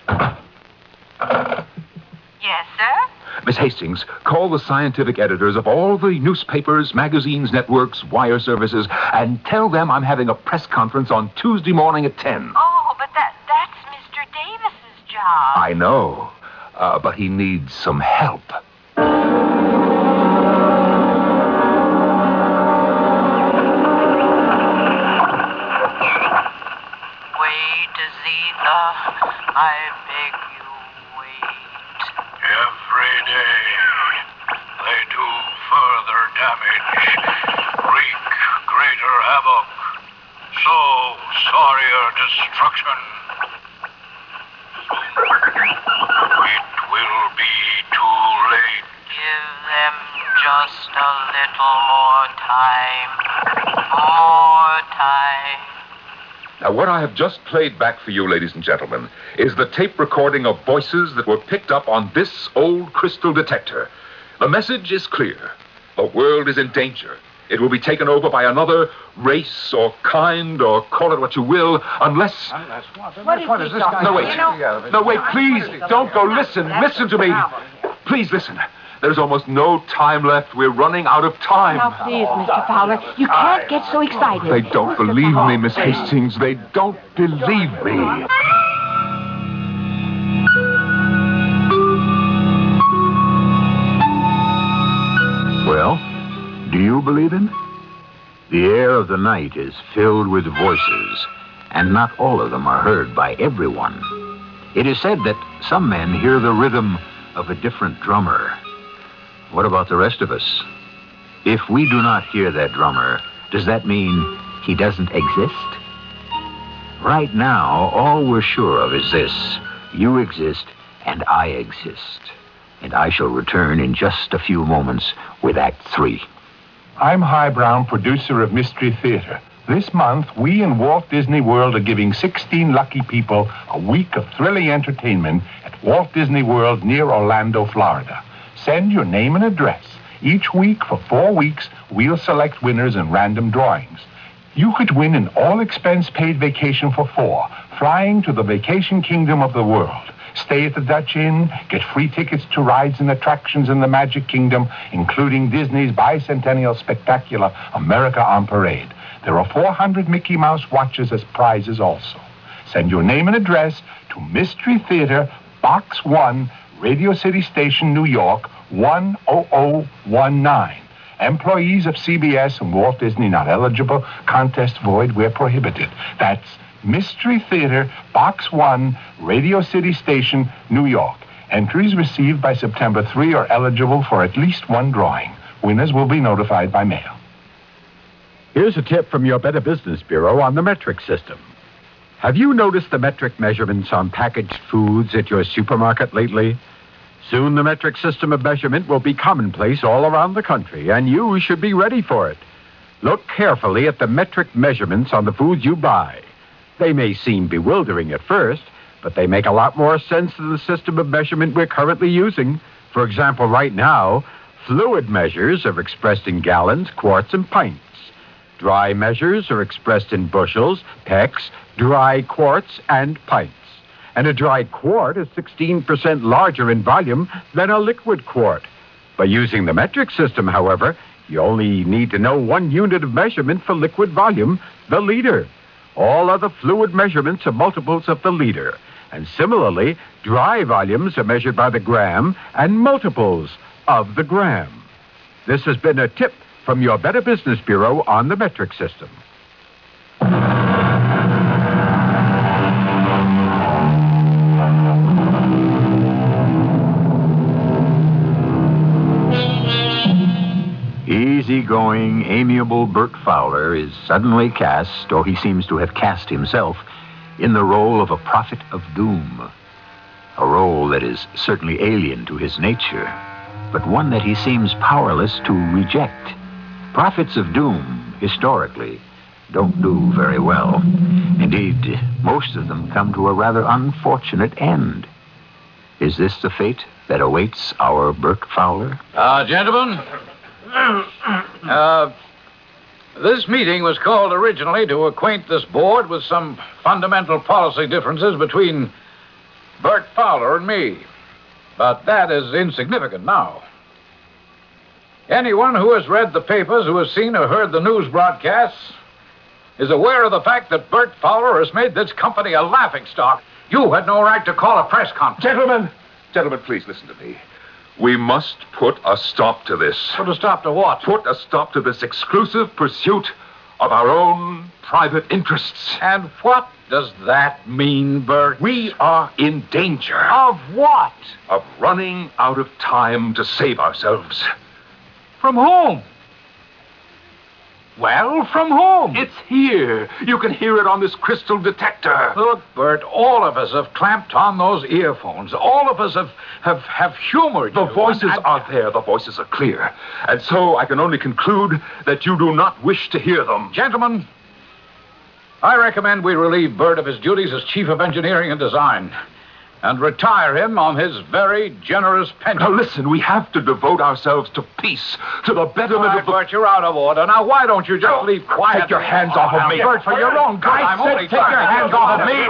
Yes, sir? Miss Hastings, call the scientific editors of all the newspapers, magazines, networks, wire services, and tell them I'm having a press conference on Tuesday morning at 10. Oh, but that's Mr. Davis's job. I know, but he needs some help. Wait, Azetha. I beg you, wait. Every day, they do further damage, wreak greater havoc, sow sorrier destruction. It will be too late. Give them just a little more time. More time. Now, what I have just played back for you, ladies and gentlemen, is the tape recording of voices that were picked up on this old crystal detector. The message is clear. The world is in danger. It will be taken over by another race or kind, or call it what you will, unless... What is this guy? No, wait. No, wait, please. Don't go. Listen. Listen to me. Please listen. There's almost no time left. We're running out of time. Now, please, Mr. Fowler, you can't get so excited. They don't believe me, Miss Hastings. They don't believe me. Well, do you believe him? The air of the night is filled with voices, and not all of them are heard by everyone. It is said that some men hear the rhythm of a different drummer. What about the rest of us? If we do not hear that drummer, does that mean he doesn't exist? Right now, all we're sure of is this. You exist, and I exist. And I shall return in just a few moments with Act 3. I'm High Brown, producer of Mystery Theater. This month, we in Walt Disney World are giving 16 lucky people a week of thrilling entertainment at Walt Disney World near Orlando, Florida. Send your name and address. Each week for 4 weeks, we'll select winners in random drawings. You could win an all-expense-paid vacation for 4, flying to the vacation kingdom of the world. Stay at the Dutch Inn, get free tickets to rides and attractions in the Magic Kingdom, including Disney's bicentennial spectacular America on Parade. There are 400 Mickey Mouse watches as prizes also. Send your name and address to Mystery Theater, Box 1, Radio City Station, New York, 10019. Employees of CBS and Walt Disney not eligible. Contest void where prohibited. That's Mystery Theater, Box 1, Radio City Station, New York. Entries received by September 3 are eligible for at least one drawing. Winners will be notified by mail. Here's a tip from your Better Business Bureau on the metric system. Have you noticed the metric measurements on packaged foods at your supermarket lately? Soon the metric system of measurement will be commonplace all around the country, and you should be ready for it. Look carefully at the metric measurements on the foods you buy. They may seem bewildering at first, but they make a lot more sense than the system of measurement we're currently using. For example, right now, fluid measures are expressed in gallons, quarts, and pints. Dry measures are expressed in bushels, pecks, dry quarts, and pints. And a dry quart is 16% larger in volume than a liquid quart. By using the metric system, however, you only need to know one unit of measurement for liquid volume, the liter. All other fluid measurements are multiples of the liter. And similarly, dry volumes are measured by the gram and multiples of the gram. This has been a tip from your Better Business Bureau on the metric system. Easygoing, amiable Bert Fowler is suddenly cast, or he seems to have cast himself, in the role of a prophet of doom. A role that is certainly alien to his nature, but one that he seems powerless to reject. Prophets of doom, historically, don't do very well. Indeed, most of them come to a rather unfortunate end. Is this the fate that awaits our Bert Fowler? Gentlemen, this meeting was called originally to acquaint this board with some fundamental policy differences between Bert Fowler and me. But that is insignificant now. Anyone who has read the papers, who has seen or heard the news broadcasts, is aware of the fact that Bert Fowler has made this company a laughingstock. You had no right to call a press conference. Gentlemen, please listen to me. We must put a stop to this. Put a stop to what? Put a stop to this exclusive pursuit of our own private interests. And what does that mean, Bert? We are in danger. Of what? Of running out of time to save ourselves. From whom? Well, from whom? It's here. You can hear it on this crystal detector. Look, Bert, all of us have clamped on those earphones. All of us have humored The you. voices are there. The voices are clear. And so I can only conclude that you do not wish to hear them. Gentlemen, I recommend we relieve Bert of his duties as Chief of Engineering and Design and retire him on his very generous pension. Now listen, we have to devote ourselves to peace, to the betterment of the... Bert, you're out of order. Now, why don't you just leave quietly? Take your hands off of me. Bert, for your own good. I'm only take your hands off of me.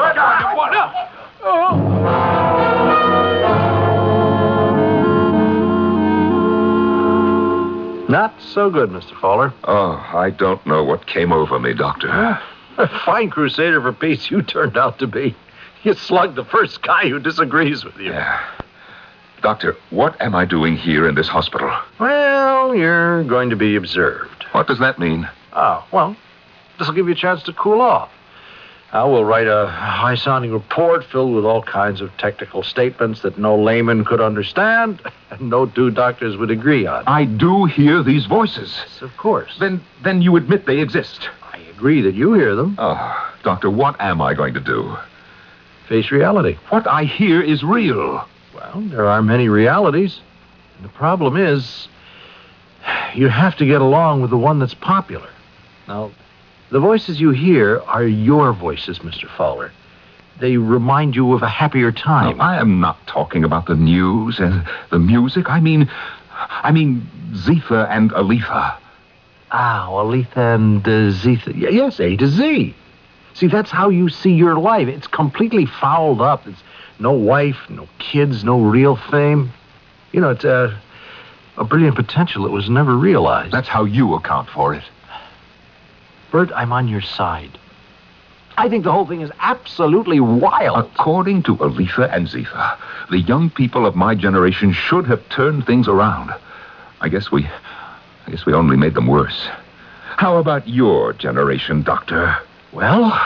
Not so good, Mr. Fowler. Oh, I don't know what came over me, Doctor. A fine crusader for peace you turned out to be. You slugged the first guy who disagrees with you. Yeah. Doctor, what am I doing here in this hospital? Well, you're going to be observed. What does that mean? Oh, well, this will give you a chance to cool off. I will write a high-sounding report filled with all kinds of technical statements that no layman could understand and no two doctors would agree on. I do hear these voices. Yes, of course. Then you admit they exist. I agree that you hear them. Oh, Doctor, what am I going to do? Face reality. What I hear is real. Well, there are many realities. And the problem is, you have to get along with the one that's popular. Now, the voices you hear are your voices, Mr. Fowler. They remind you of a happier time. No, I am not talking about the news and the music. I mean Zephyr and Aletha. Ah, Aletha and Zephyr. Yes, A to Z. See, that's how you see your life. It's completely fouled up. It's no wife, no kids, no real fame. You know, it's a brilliant potential that was never realized. That's how you account for it. Bert, I'm on your side. I think the whole thing is absolutely wild. According to Aletha and Zephyr, the young people of my generation should have turned things around. I guess we only made them worse. How about your generation, Doctor? Well,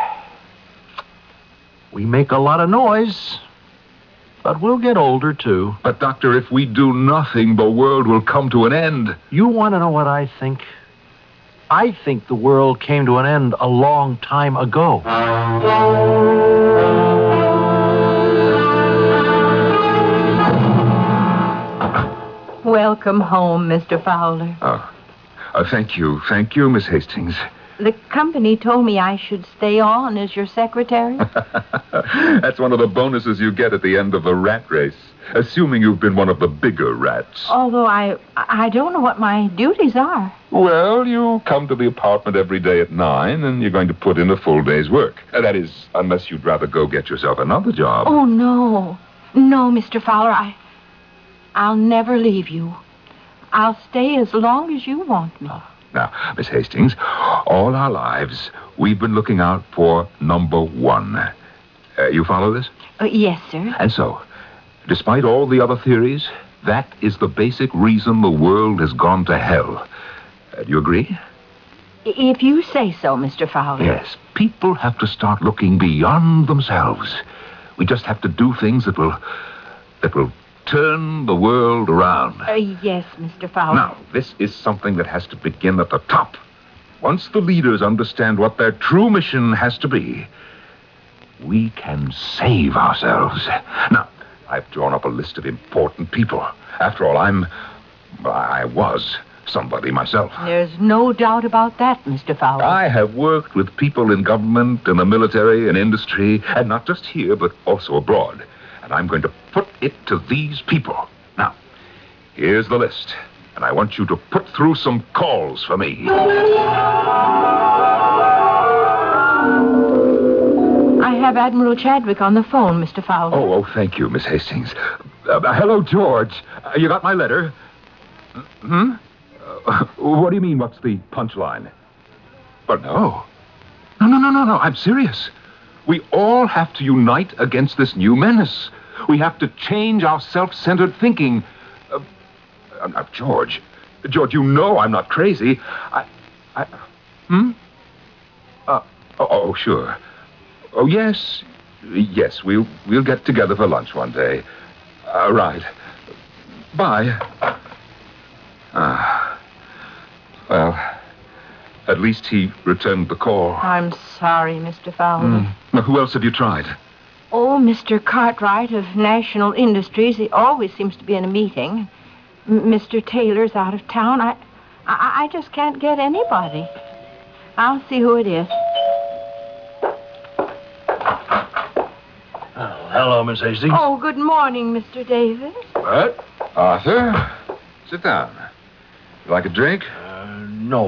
we make a lot of noise, but we'll get older, too. But, Doctor, if we do nothing, the world will come to an end. You want to know what I think? I think the world came to an end a long time ago. Welcome home, Mr. Fowler. Thank you, Miss Hastings. The company told me I should stay on as your secretary. That's one of the bonuses you get at the end of the rat race, assuming you've been one of the bigger rats. Although I don't know what my duties are. Well, you come to the apartment every day at 9, and you're going to put in a full day's work. That is, unless you'd rather go get yourself another job. Oh, no. No, Mr. Fowler, I'll never leave you. I'll stay as long as you want me. Now, Miss Hastings, all our lives, we've been looking out for number one. You follow this? Yes, sir. And so, despite all the other theories, that is the basic reason the world has gone to hell. Do you agree? If you say so, Mr. Fowler. Yes. People have to start looking beyond themselves. We just have to do things that will turn the world around. Yes, Mr. Fowler. Now, this is something that has to begin at the top. Once the leaders understand what their true mission has to be, we can save ourselves. Now, I've drawn up a list of important people. After all, I was somebody myself. There's no doubt about that, Mr. Fowler. I have worked with people in government, in the military, in industry, and not just here, but also abroad. And I'm going to put it to these people. Now, here's the list. And I want you to put through some calls for me. I have Admiral Chadwick on the phone, Mr. Fowler. Oh, thank you, Miss Hastings. Hello, George. You got my letter? What do you mean, what's the punchline? But no. No. I'm serious. We all have to unite against this new menace. We have to change our self-centered thinking. George, you know I'm not crazy. Sure. Oh, yes, we'll get together for lunch one day. Right. Bye. Well, at least he returned the call. I'm sorry, Mr. Fowler. Now, who else have you tried? Oh, Mr. Cartwright of National Industries. He always seems to be in a meeting. Mr. Taylor's out of town. I just can't get anybody. I'll see who it is. Hello, Miss Hastings. Oh, good morning, Mr. Davis. What? Arthur, sit down. You like a drink? No.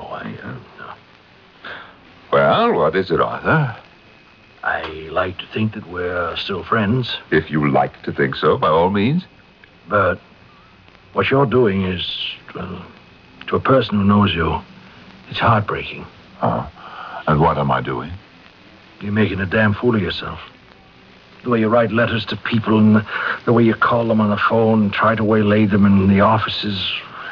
Well, what is it, Arthur? I like to think that we're still friends. If you like to think so, by all means. But what you're doing is, to a person who knows you, it's heartbreaking. Oh. And what am I doing? You're making a damn fool of yourself. The way you write letters to people and the way you call them on the phone and try to waylay them in the offices.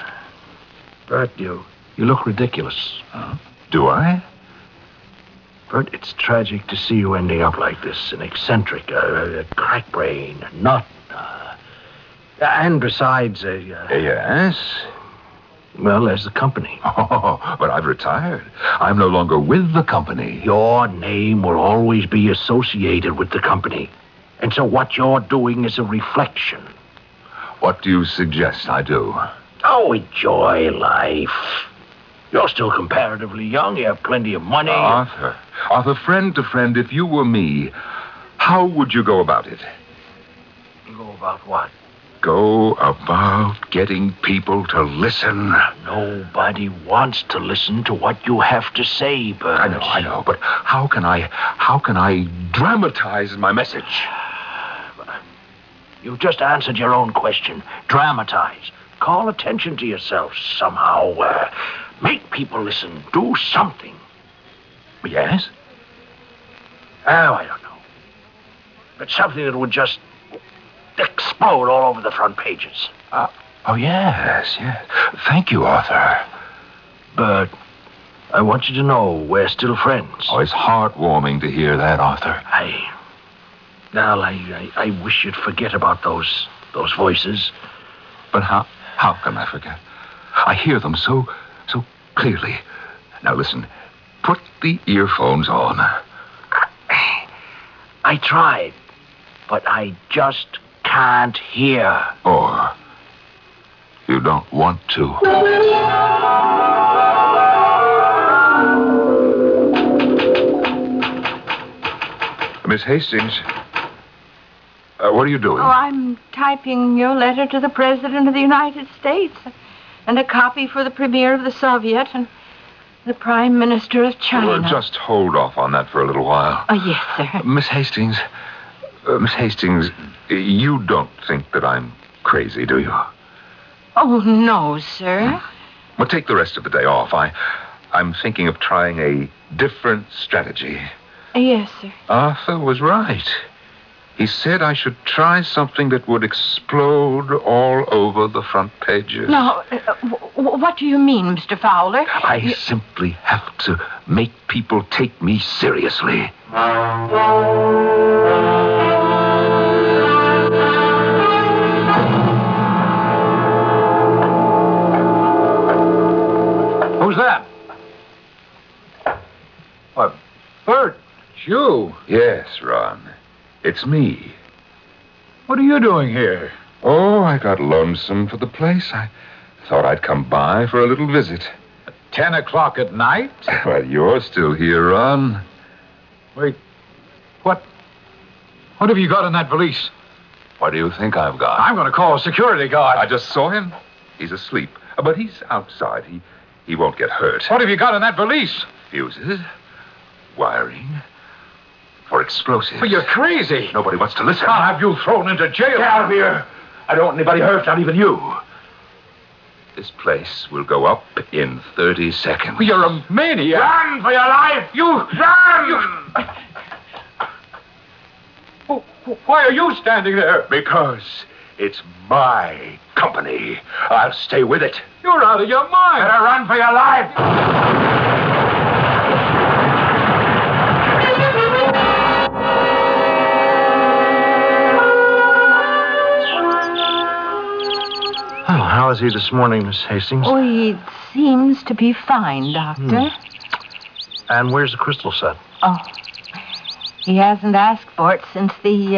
Bert, you look ridiculous. Do I? Bert, it's tragic to see you ending up like this, an eccentric, a crack brain, a nut. And besides, Yes? well, there's the company. Oh, but I've retired. I'm no longer with the company. Your name will always be associated with the company. And so what you're doing is a reflection. What do you suggest I do? Oh, enjoy life. You're still comparatively young. You have plenty of money. Arthur, friend to friend, if you were me, how would you go about it? Go about what? Go about getting people to listen. Nobody wants to listen to what you have to say, Bert. I know, but how can I dramatize my message? You've just answered your own question. Dramatize. Call attention to yourself somehow. Make people listen. Do something. Yes? Oh, I don't know. But something that would just explode all over the front pages. Oh, yes. Thank you, Arthur. But I want you to know we're still friends. Oh, it's heartwarming to hear that, Arthur. I wish you'd forget about those voices. But how can I forget? I hear them so clearly. Now listen, put the earphones on. I tried, but I just can't hear. Or you don't want to. Miss Hastings, what are you doing? Oh, I'm typing your letter to the President of the United States, and a copy for the Premier of the Soviet, and the Prime Minister of China. Well, just hold off on that for a little while. Oh, yes, sir. Miss Hastings, you don't think that I'm crazy, do you? Oh, no, sir. Well, take the rest of the day off. I'm thinking of trying a different strategy. Yes, sir. Arthur was right. He said I should try something that would explode all over the front pages. Now, what do you mean, Mr. Fowler? I simply have to make people take me seriously. Who's that? What? Bert, it's you. Yes, Ron. It's me. What are you doing here? Oh, I got lonesome for the place. I thought I'd come by for a little visit. 10 o'clock at night? Well, you're still here, Ron. Wait. What have you got in that valise? What do you think I've got? I'm going to call a security guard. I just saw him. He's asleep. But he's outside. He won't get hurt. What have you got in that valise? Fuses. Wiring. For explosives. Well, you're crazy. Nobody wants to listen. I'll have you thrown into jail. Get out of here. I don't want anybody hurt, not even you. This place will go up in 30 seconds. Well, you're a maniac. Run for your life! You run! Why are you standing there? Because it's my company. I'll stay with it. You're out of your mind. Better run for your life. Oh, how is he this morning, Miss Hastings? Oh, he seems to be fine, Doctor. And where's the crystal set? Oh, he hasn't asked for it since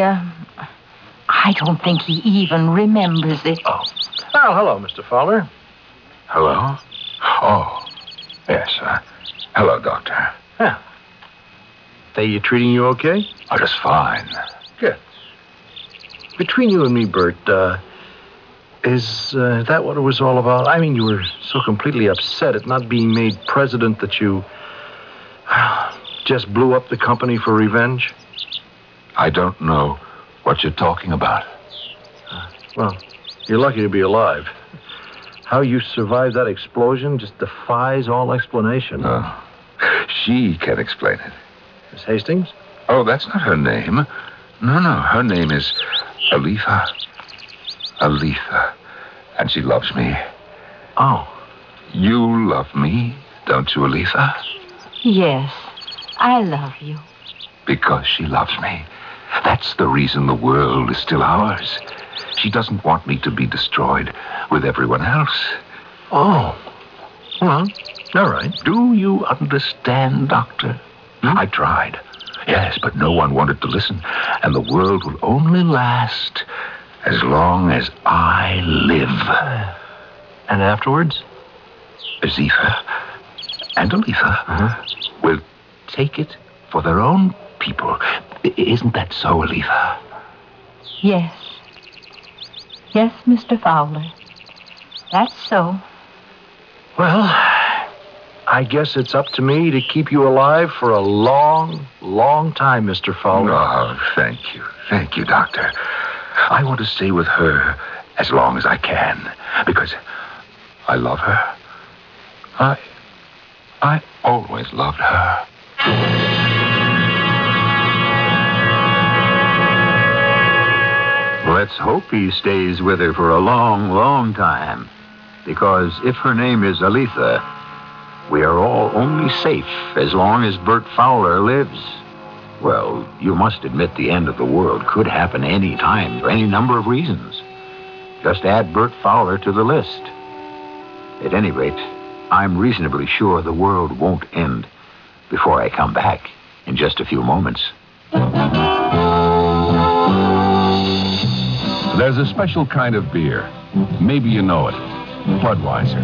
I don't think he even remembers it. Oh. Well, hello, Mr. Fowler. Hello? Oh, yes. Hello, Doctor. Yeah. They treating you okay? Oh, just fine. Good. Between you and me, Bert, is that what it was all about? I mean, you were so completely upset at not being made president that you just blew up the company for revenge? I don't know what you're talking about. Well, you're lucky to be alive. How you survived that explosion just defies all explanation. She can explain it. Miss Hastings? Oh, that's not her name. No, her name is Aletha. Aletha. And she loves me. Oh. You love me, don't you, Aletha? Yes. I love you. Because she loves me. That's the reason the world is still ours. She doesn't want me to be destroyed with everyone else. Oh. Well, all right. Do you understand, Doctor? I tried. Yes, but no one wanted to listen. And the world will only last as long as I live. And afterwards? Zephyr and Aletha will take it for their own people. Isn't that so, Aletha? Yes. Yes, Mr. Fowler. That's so. Well, I guess it's up to me to keep you alive for a long, long time, Mr. Fowler. Oh, thank you. Thank you, Doctor. I want to stay with her as long as I can, because I love her. I always loved her. Let's hope he stays with her for a long, long time. Because if her name is Aletha, we are all only safe as long as Bert Fowler lives. Well, you must admit the end of the world could happen any time for any number of reasons. Just add Bert Fowler to the list. At any rate, I'm reasonably sure the world won't end before I come back in just a few moments. There's a special kind of beer. Maybe you know it. Budweiser.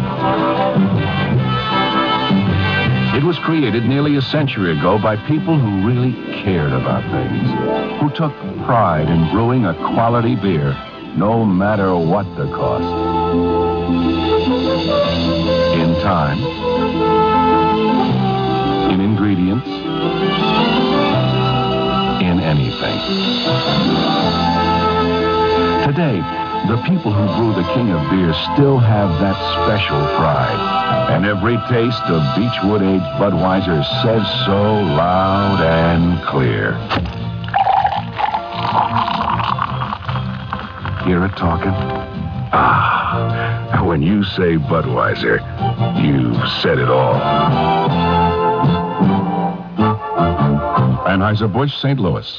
It was created nearly a century ago by people who really cared about things, who took pride in brewing a quality beer, no matter what the cost. In time, in ingredients, in anything. Today, the people who brew the king of beer still have that special pride. And every taste of Beechwood aged Budweiser says so loud and clear. Hear it talking? Ah, when you say Budweiser, you've said it all. Anheuser-Busch, St. Louis.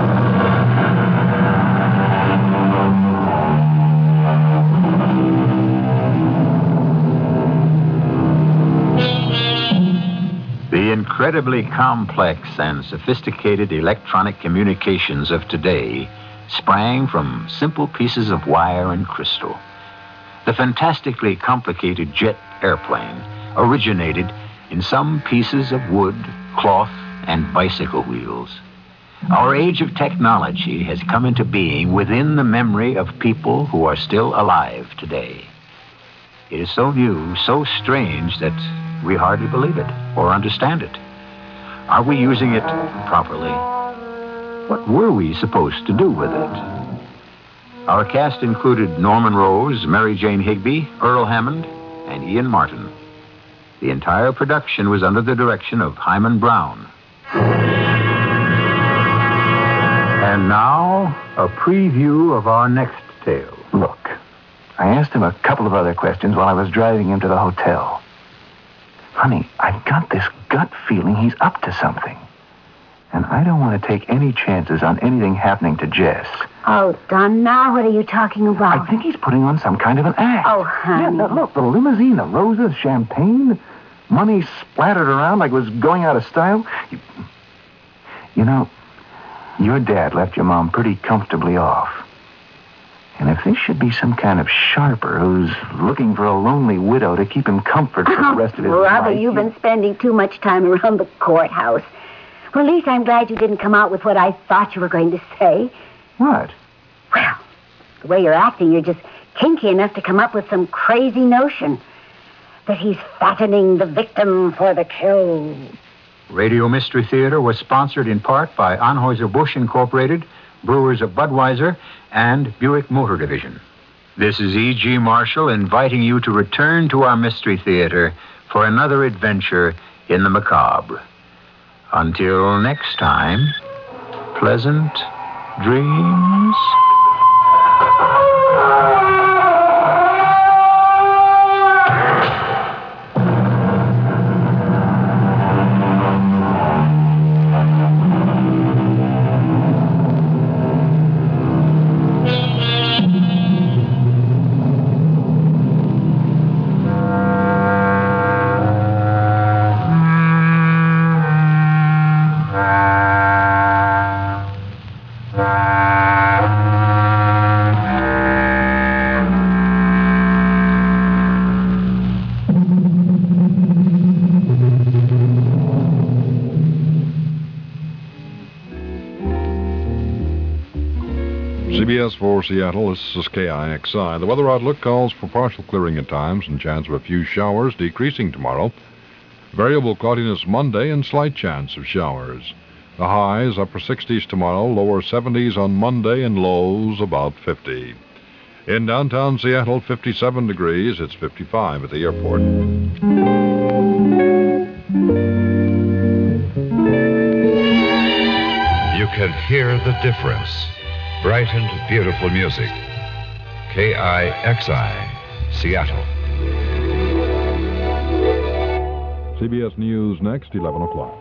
The incredibly complex and sophisticated electronic communications of today sprang from simple pieces of wire and crystal. The fantastically complicated jet airplane originated in some pieces of wood, cloth, and bicycle wheels. Our age of technology has come into being within the memory of people who are still alive today. It is so new, so strange that we hardly believe it or understand it. Are we using it properly? What were we supposed to do with it? Our cast included Norman Rose, Mary Jane Higby, Earl Hammond, and Ian Martin. The entire production was under the direction of Hyman Brown. And now, a preview of our next tale. Look, I asked him a couple of other questions while I was driving him to the hotel. Honey, I've got this gut feeling he's up to something. And I don't want to take any chances on anything happening to Jess. Oh, Don, now what are you talking about? I think he's putting on some kind of an act. Oh, honey. Yeah, now, look, the limousine, the roses, champagne, money splattered around like it was going out of style. You know, your dad left your mom pretty comfortably off. And if this should be some kind of sharper who's looking for a lonely widow to keep him comfort for the rest of his Brother, life... you've been spending too much time around the courthouse. Well, at least I'm glad you didn't come out with what I thought you were going to say. What? Well, the way you're acting, you're just kinky enough to come up with some crazy notion that he's fattening the victim for the kill. Radio Mystery Theater was sponsored in part by Anheuser-Busch Incorporated, Brewers of Budweiser, and Buick Motor Division. This is E.G. Marshall inviting you to return to our Mystery Theater for another adventure in the macabre. Until next time, pleasant dreams. CBS for Seattle, this is KIXI. The weather outlook calls for partial clearing at times and chance of a few showers, decreasing tomorrow. Variable cloudiness Monday and slight chance of showers. The highs upper 60s tomorrow, lower 70s on Monday, and lows about 50. In downtown Seattle, 57 degrees. It's 55 at the airport. You can hear the difference. Bright and beautiful music. KIXI, Seattle. CBS News next, 11 o'clock.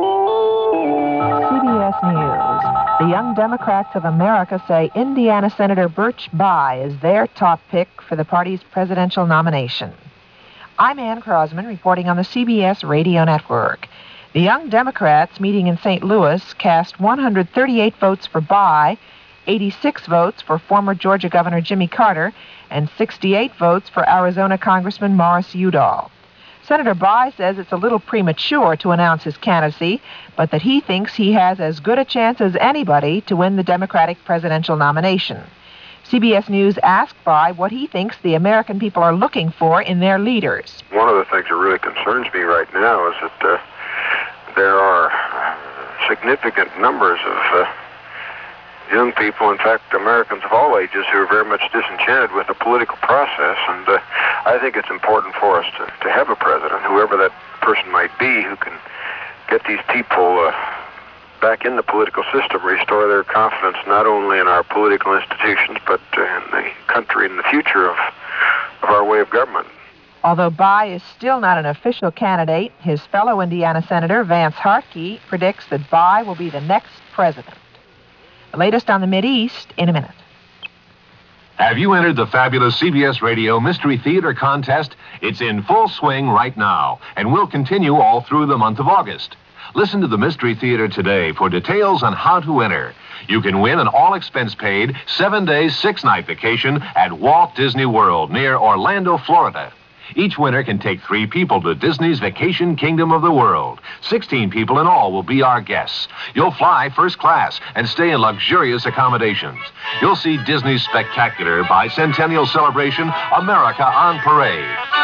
CBS News. The Young Democrats of America say Indiana Senator Birch Bayh is their top pick for the party's presidential nomination. I'm Ann Crosman reporting on the CBS Radio Network. The Young Democrats meeting in St. Louis cast 138 votes for Bayh, 86 votes for former Georgia Governor Jimmy Carter, and 68 votes for Arizona Congressman Morris Udall. Senator Bayh says it's a little premature to announce his candidacy, but that he thinks he has as good a chance as anybody to win the Democratic presidential nomination. CBS News asked Bayh what he thinks the American people are looking for in their leaders. One of the things that really concerns me right now is that there are significant numbers of young people, in fact, Americans of all ages, who are very much disenchanted with the political process. And I think it's important for us to have a president, whoever that person might be, who can get these people back in the political system, restore their confidence not only in our political institutions, but in the country and the future of our way of government. Although Bayh is still not an official candidate, his fellow Indiana Senator Vance Hartke predicts that Bayh will be the next president. The latest on the Mideast in a minute. Have you entered the fabulous CBS Radio Mystery Theater Contest? It's in full swing right now and will continue all through the month of August. Listen to the Mystery Theater today for details on how to enter. You can win an all-expense-paid 7-day, 6-night vacation at Walt Disney World near Orlando, Florida. Each winner can take 3 people to Disney's Vacation Kingdom of the World. 16 people in all will be our guests. You'll fly first class and stay in luxurious accommodations. You'll see Disney's spectacular bicentennial celebration, America on Parade.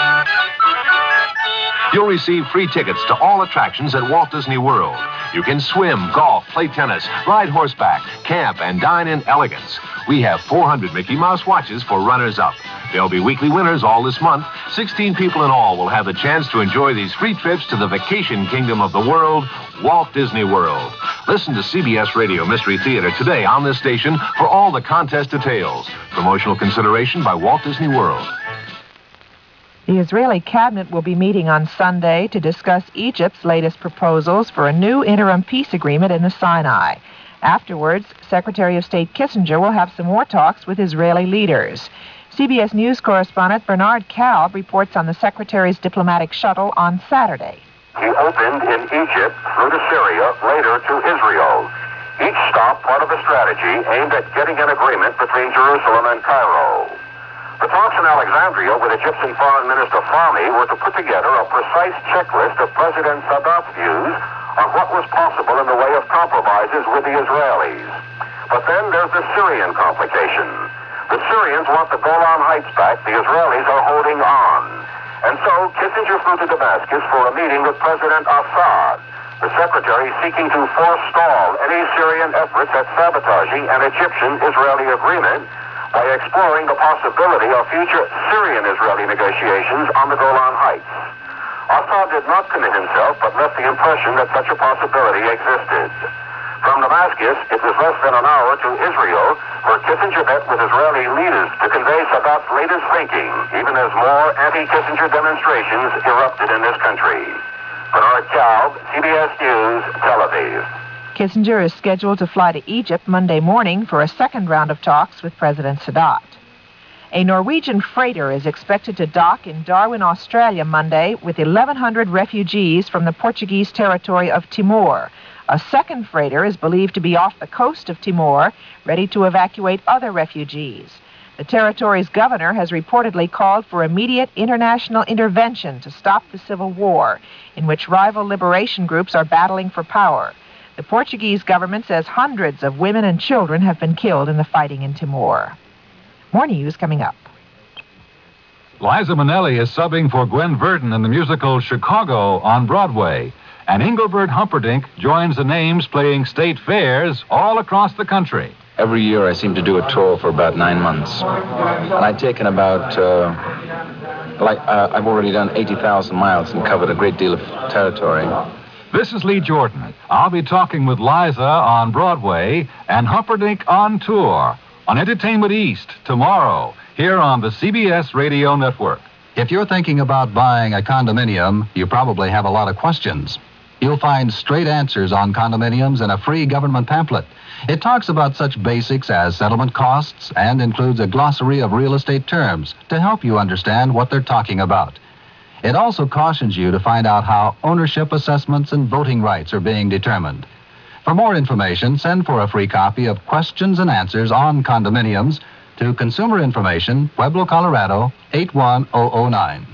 You'll receive free tickets to all attractions at Walt Disney World. You can swim, golf, play tennis, ride horseback, camp, and dine in elegance. We have 400 Mickey Mouse watches for runners-up. There'll be weekly winners all this month. 16 people in all will have the chance to enjoy these free trips to the Vacation Kingdom of the World, Walt Disney World. Listen to CBS Radio Mystery Theater today on this station for all the contest details. Promotional consideration by Walt Disney World. The Israeli cabinet will be meeting on Sunday to discuss Egypt's latest proposals for a new interim peace agreement in the Sinai. Afterwards, Secretary of State Kissinger will have some more talks with Israeli leaders. CBS News correspondent Bernard Kalb reports on the Secretary's diplomatic shuttle on Saturday. He opened in Egypt, through to Syria, later to Israel. Each stop part of a strategy aimed at getting an agreement between Jerusalem and Cairo. The talks in Alexandria with Egyptian Foreign Minister Fahmy were to put together a precise checklist of President Sadat's views on what was possible in the way of compromises with the Israelis. But then there's the Syrian complication. The Syrians want the Golan Heights back. The Israelis are holding on. And so Kissinger flew to Damascus for a meeting with President Assad, the secretary seeking to forestall any Syrian efforts at sabotaging an Egyptian-Israeli agreement by exploring the possibility of future Syrian-Israeli negotiations on the Golan Heights. Assad did not commit himself, but left the impression that such a possibility existed. From Damascus, it was less than an hour to Israel, where Kissinger met with Israeli leaders to convey Sadat's latest thinking, even as more anti-Kissinger demonstrations erupted in this country. Bernard Kalb, CBS News, Tel Aviv. Kissinger is scheduled to fly to Egypt Monday morning for a second round of talks with President Sadat. A Norwegian freighter is expected to dock in Darwin, Australia Monday with 1,100 refugees from the Portuguese territory of Timor. A second freighter is believed to be off the coast of Timor, ready to evacuate other refugees. The territory's governor has reportedly called for immediate international intervention to stop the civil war, in which rival liberation groups are battling for power. The Portuguese government says hundreds of women and children have been killed in the fighting in Timor. More news coming up. Liza Minnelli is subbing for Gwen Verdon in the musical Chicago on Broadway. And Engelbert Humperdinck joins the names playing state fairs all across the country. Every year I seem to do a tour for about 9 months. And I've taken about, I've already done 80,000 miles and covered a great deal of territory. This is Lee Jordan. I'll be talking with Liza on Broadway and Humperdinck on tour on Entertainment East tomorrow here on the CBS Radio Network. If you're thinking about buying a condominium, you probably have a lot of questions. You'll find straight answers on condominiums in a free government pamphlet. It talks about such basics as settlement costs and includes a glossary of real estate terms to help you understand what they're talking about. It also cautions you to find out how ownership assessments and voting rights are being determined. For more information, send for a free copy of Questions and Answers on Condominiums to Consumer Information, Pueblo, Colorado, 81009.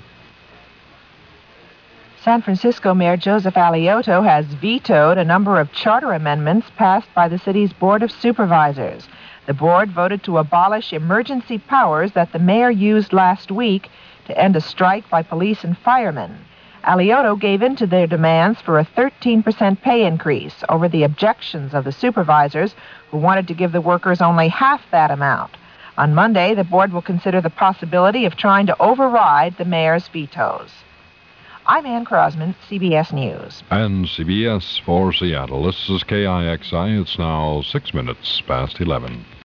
San Francisco Mayor Joseph Alioto has vetoed a number of charter amendments passed by the city's Board of Supervisors. The board voted to abolish emergency powers that the mayor used last week to end a strike by police and firemen. Alioto gave in to their demands for a 13% pay increase over the objections of the supervisors, who wanted to give the workers only half that amount. On Monday, the board will consider the possibility of trying to override the mayor's vetoes. I'm Ann Crosman, CBS News. And CBS for Seattle. This is KIXI. It's now 6 minutes past 11.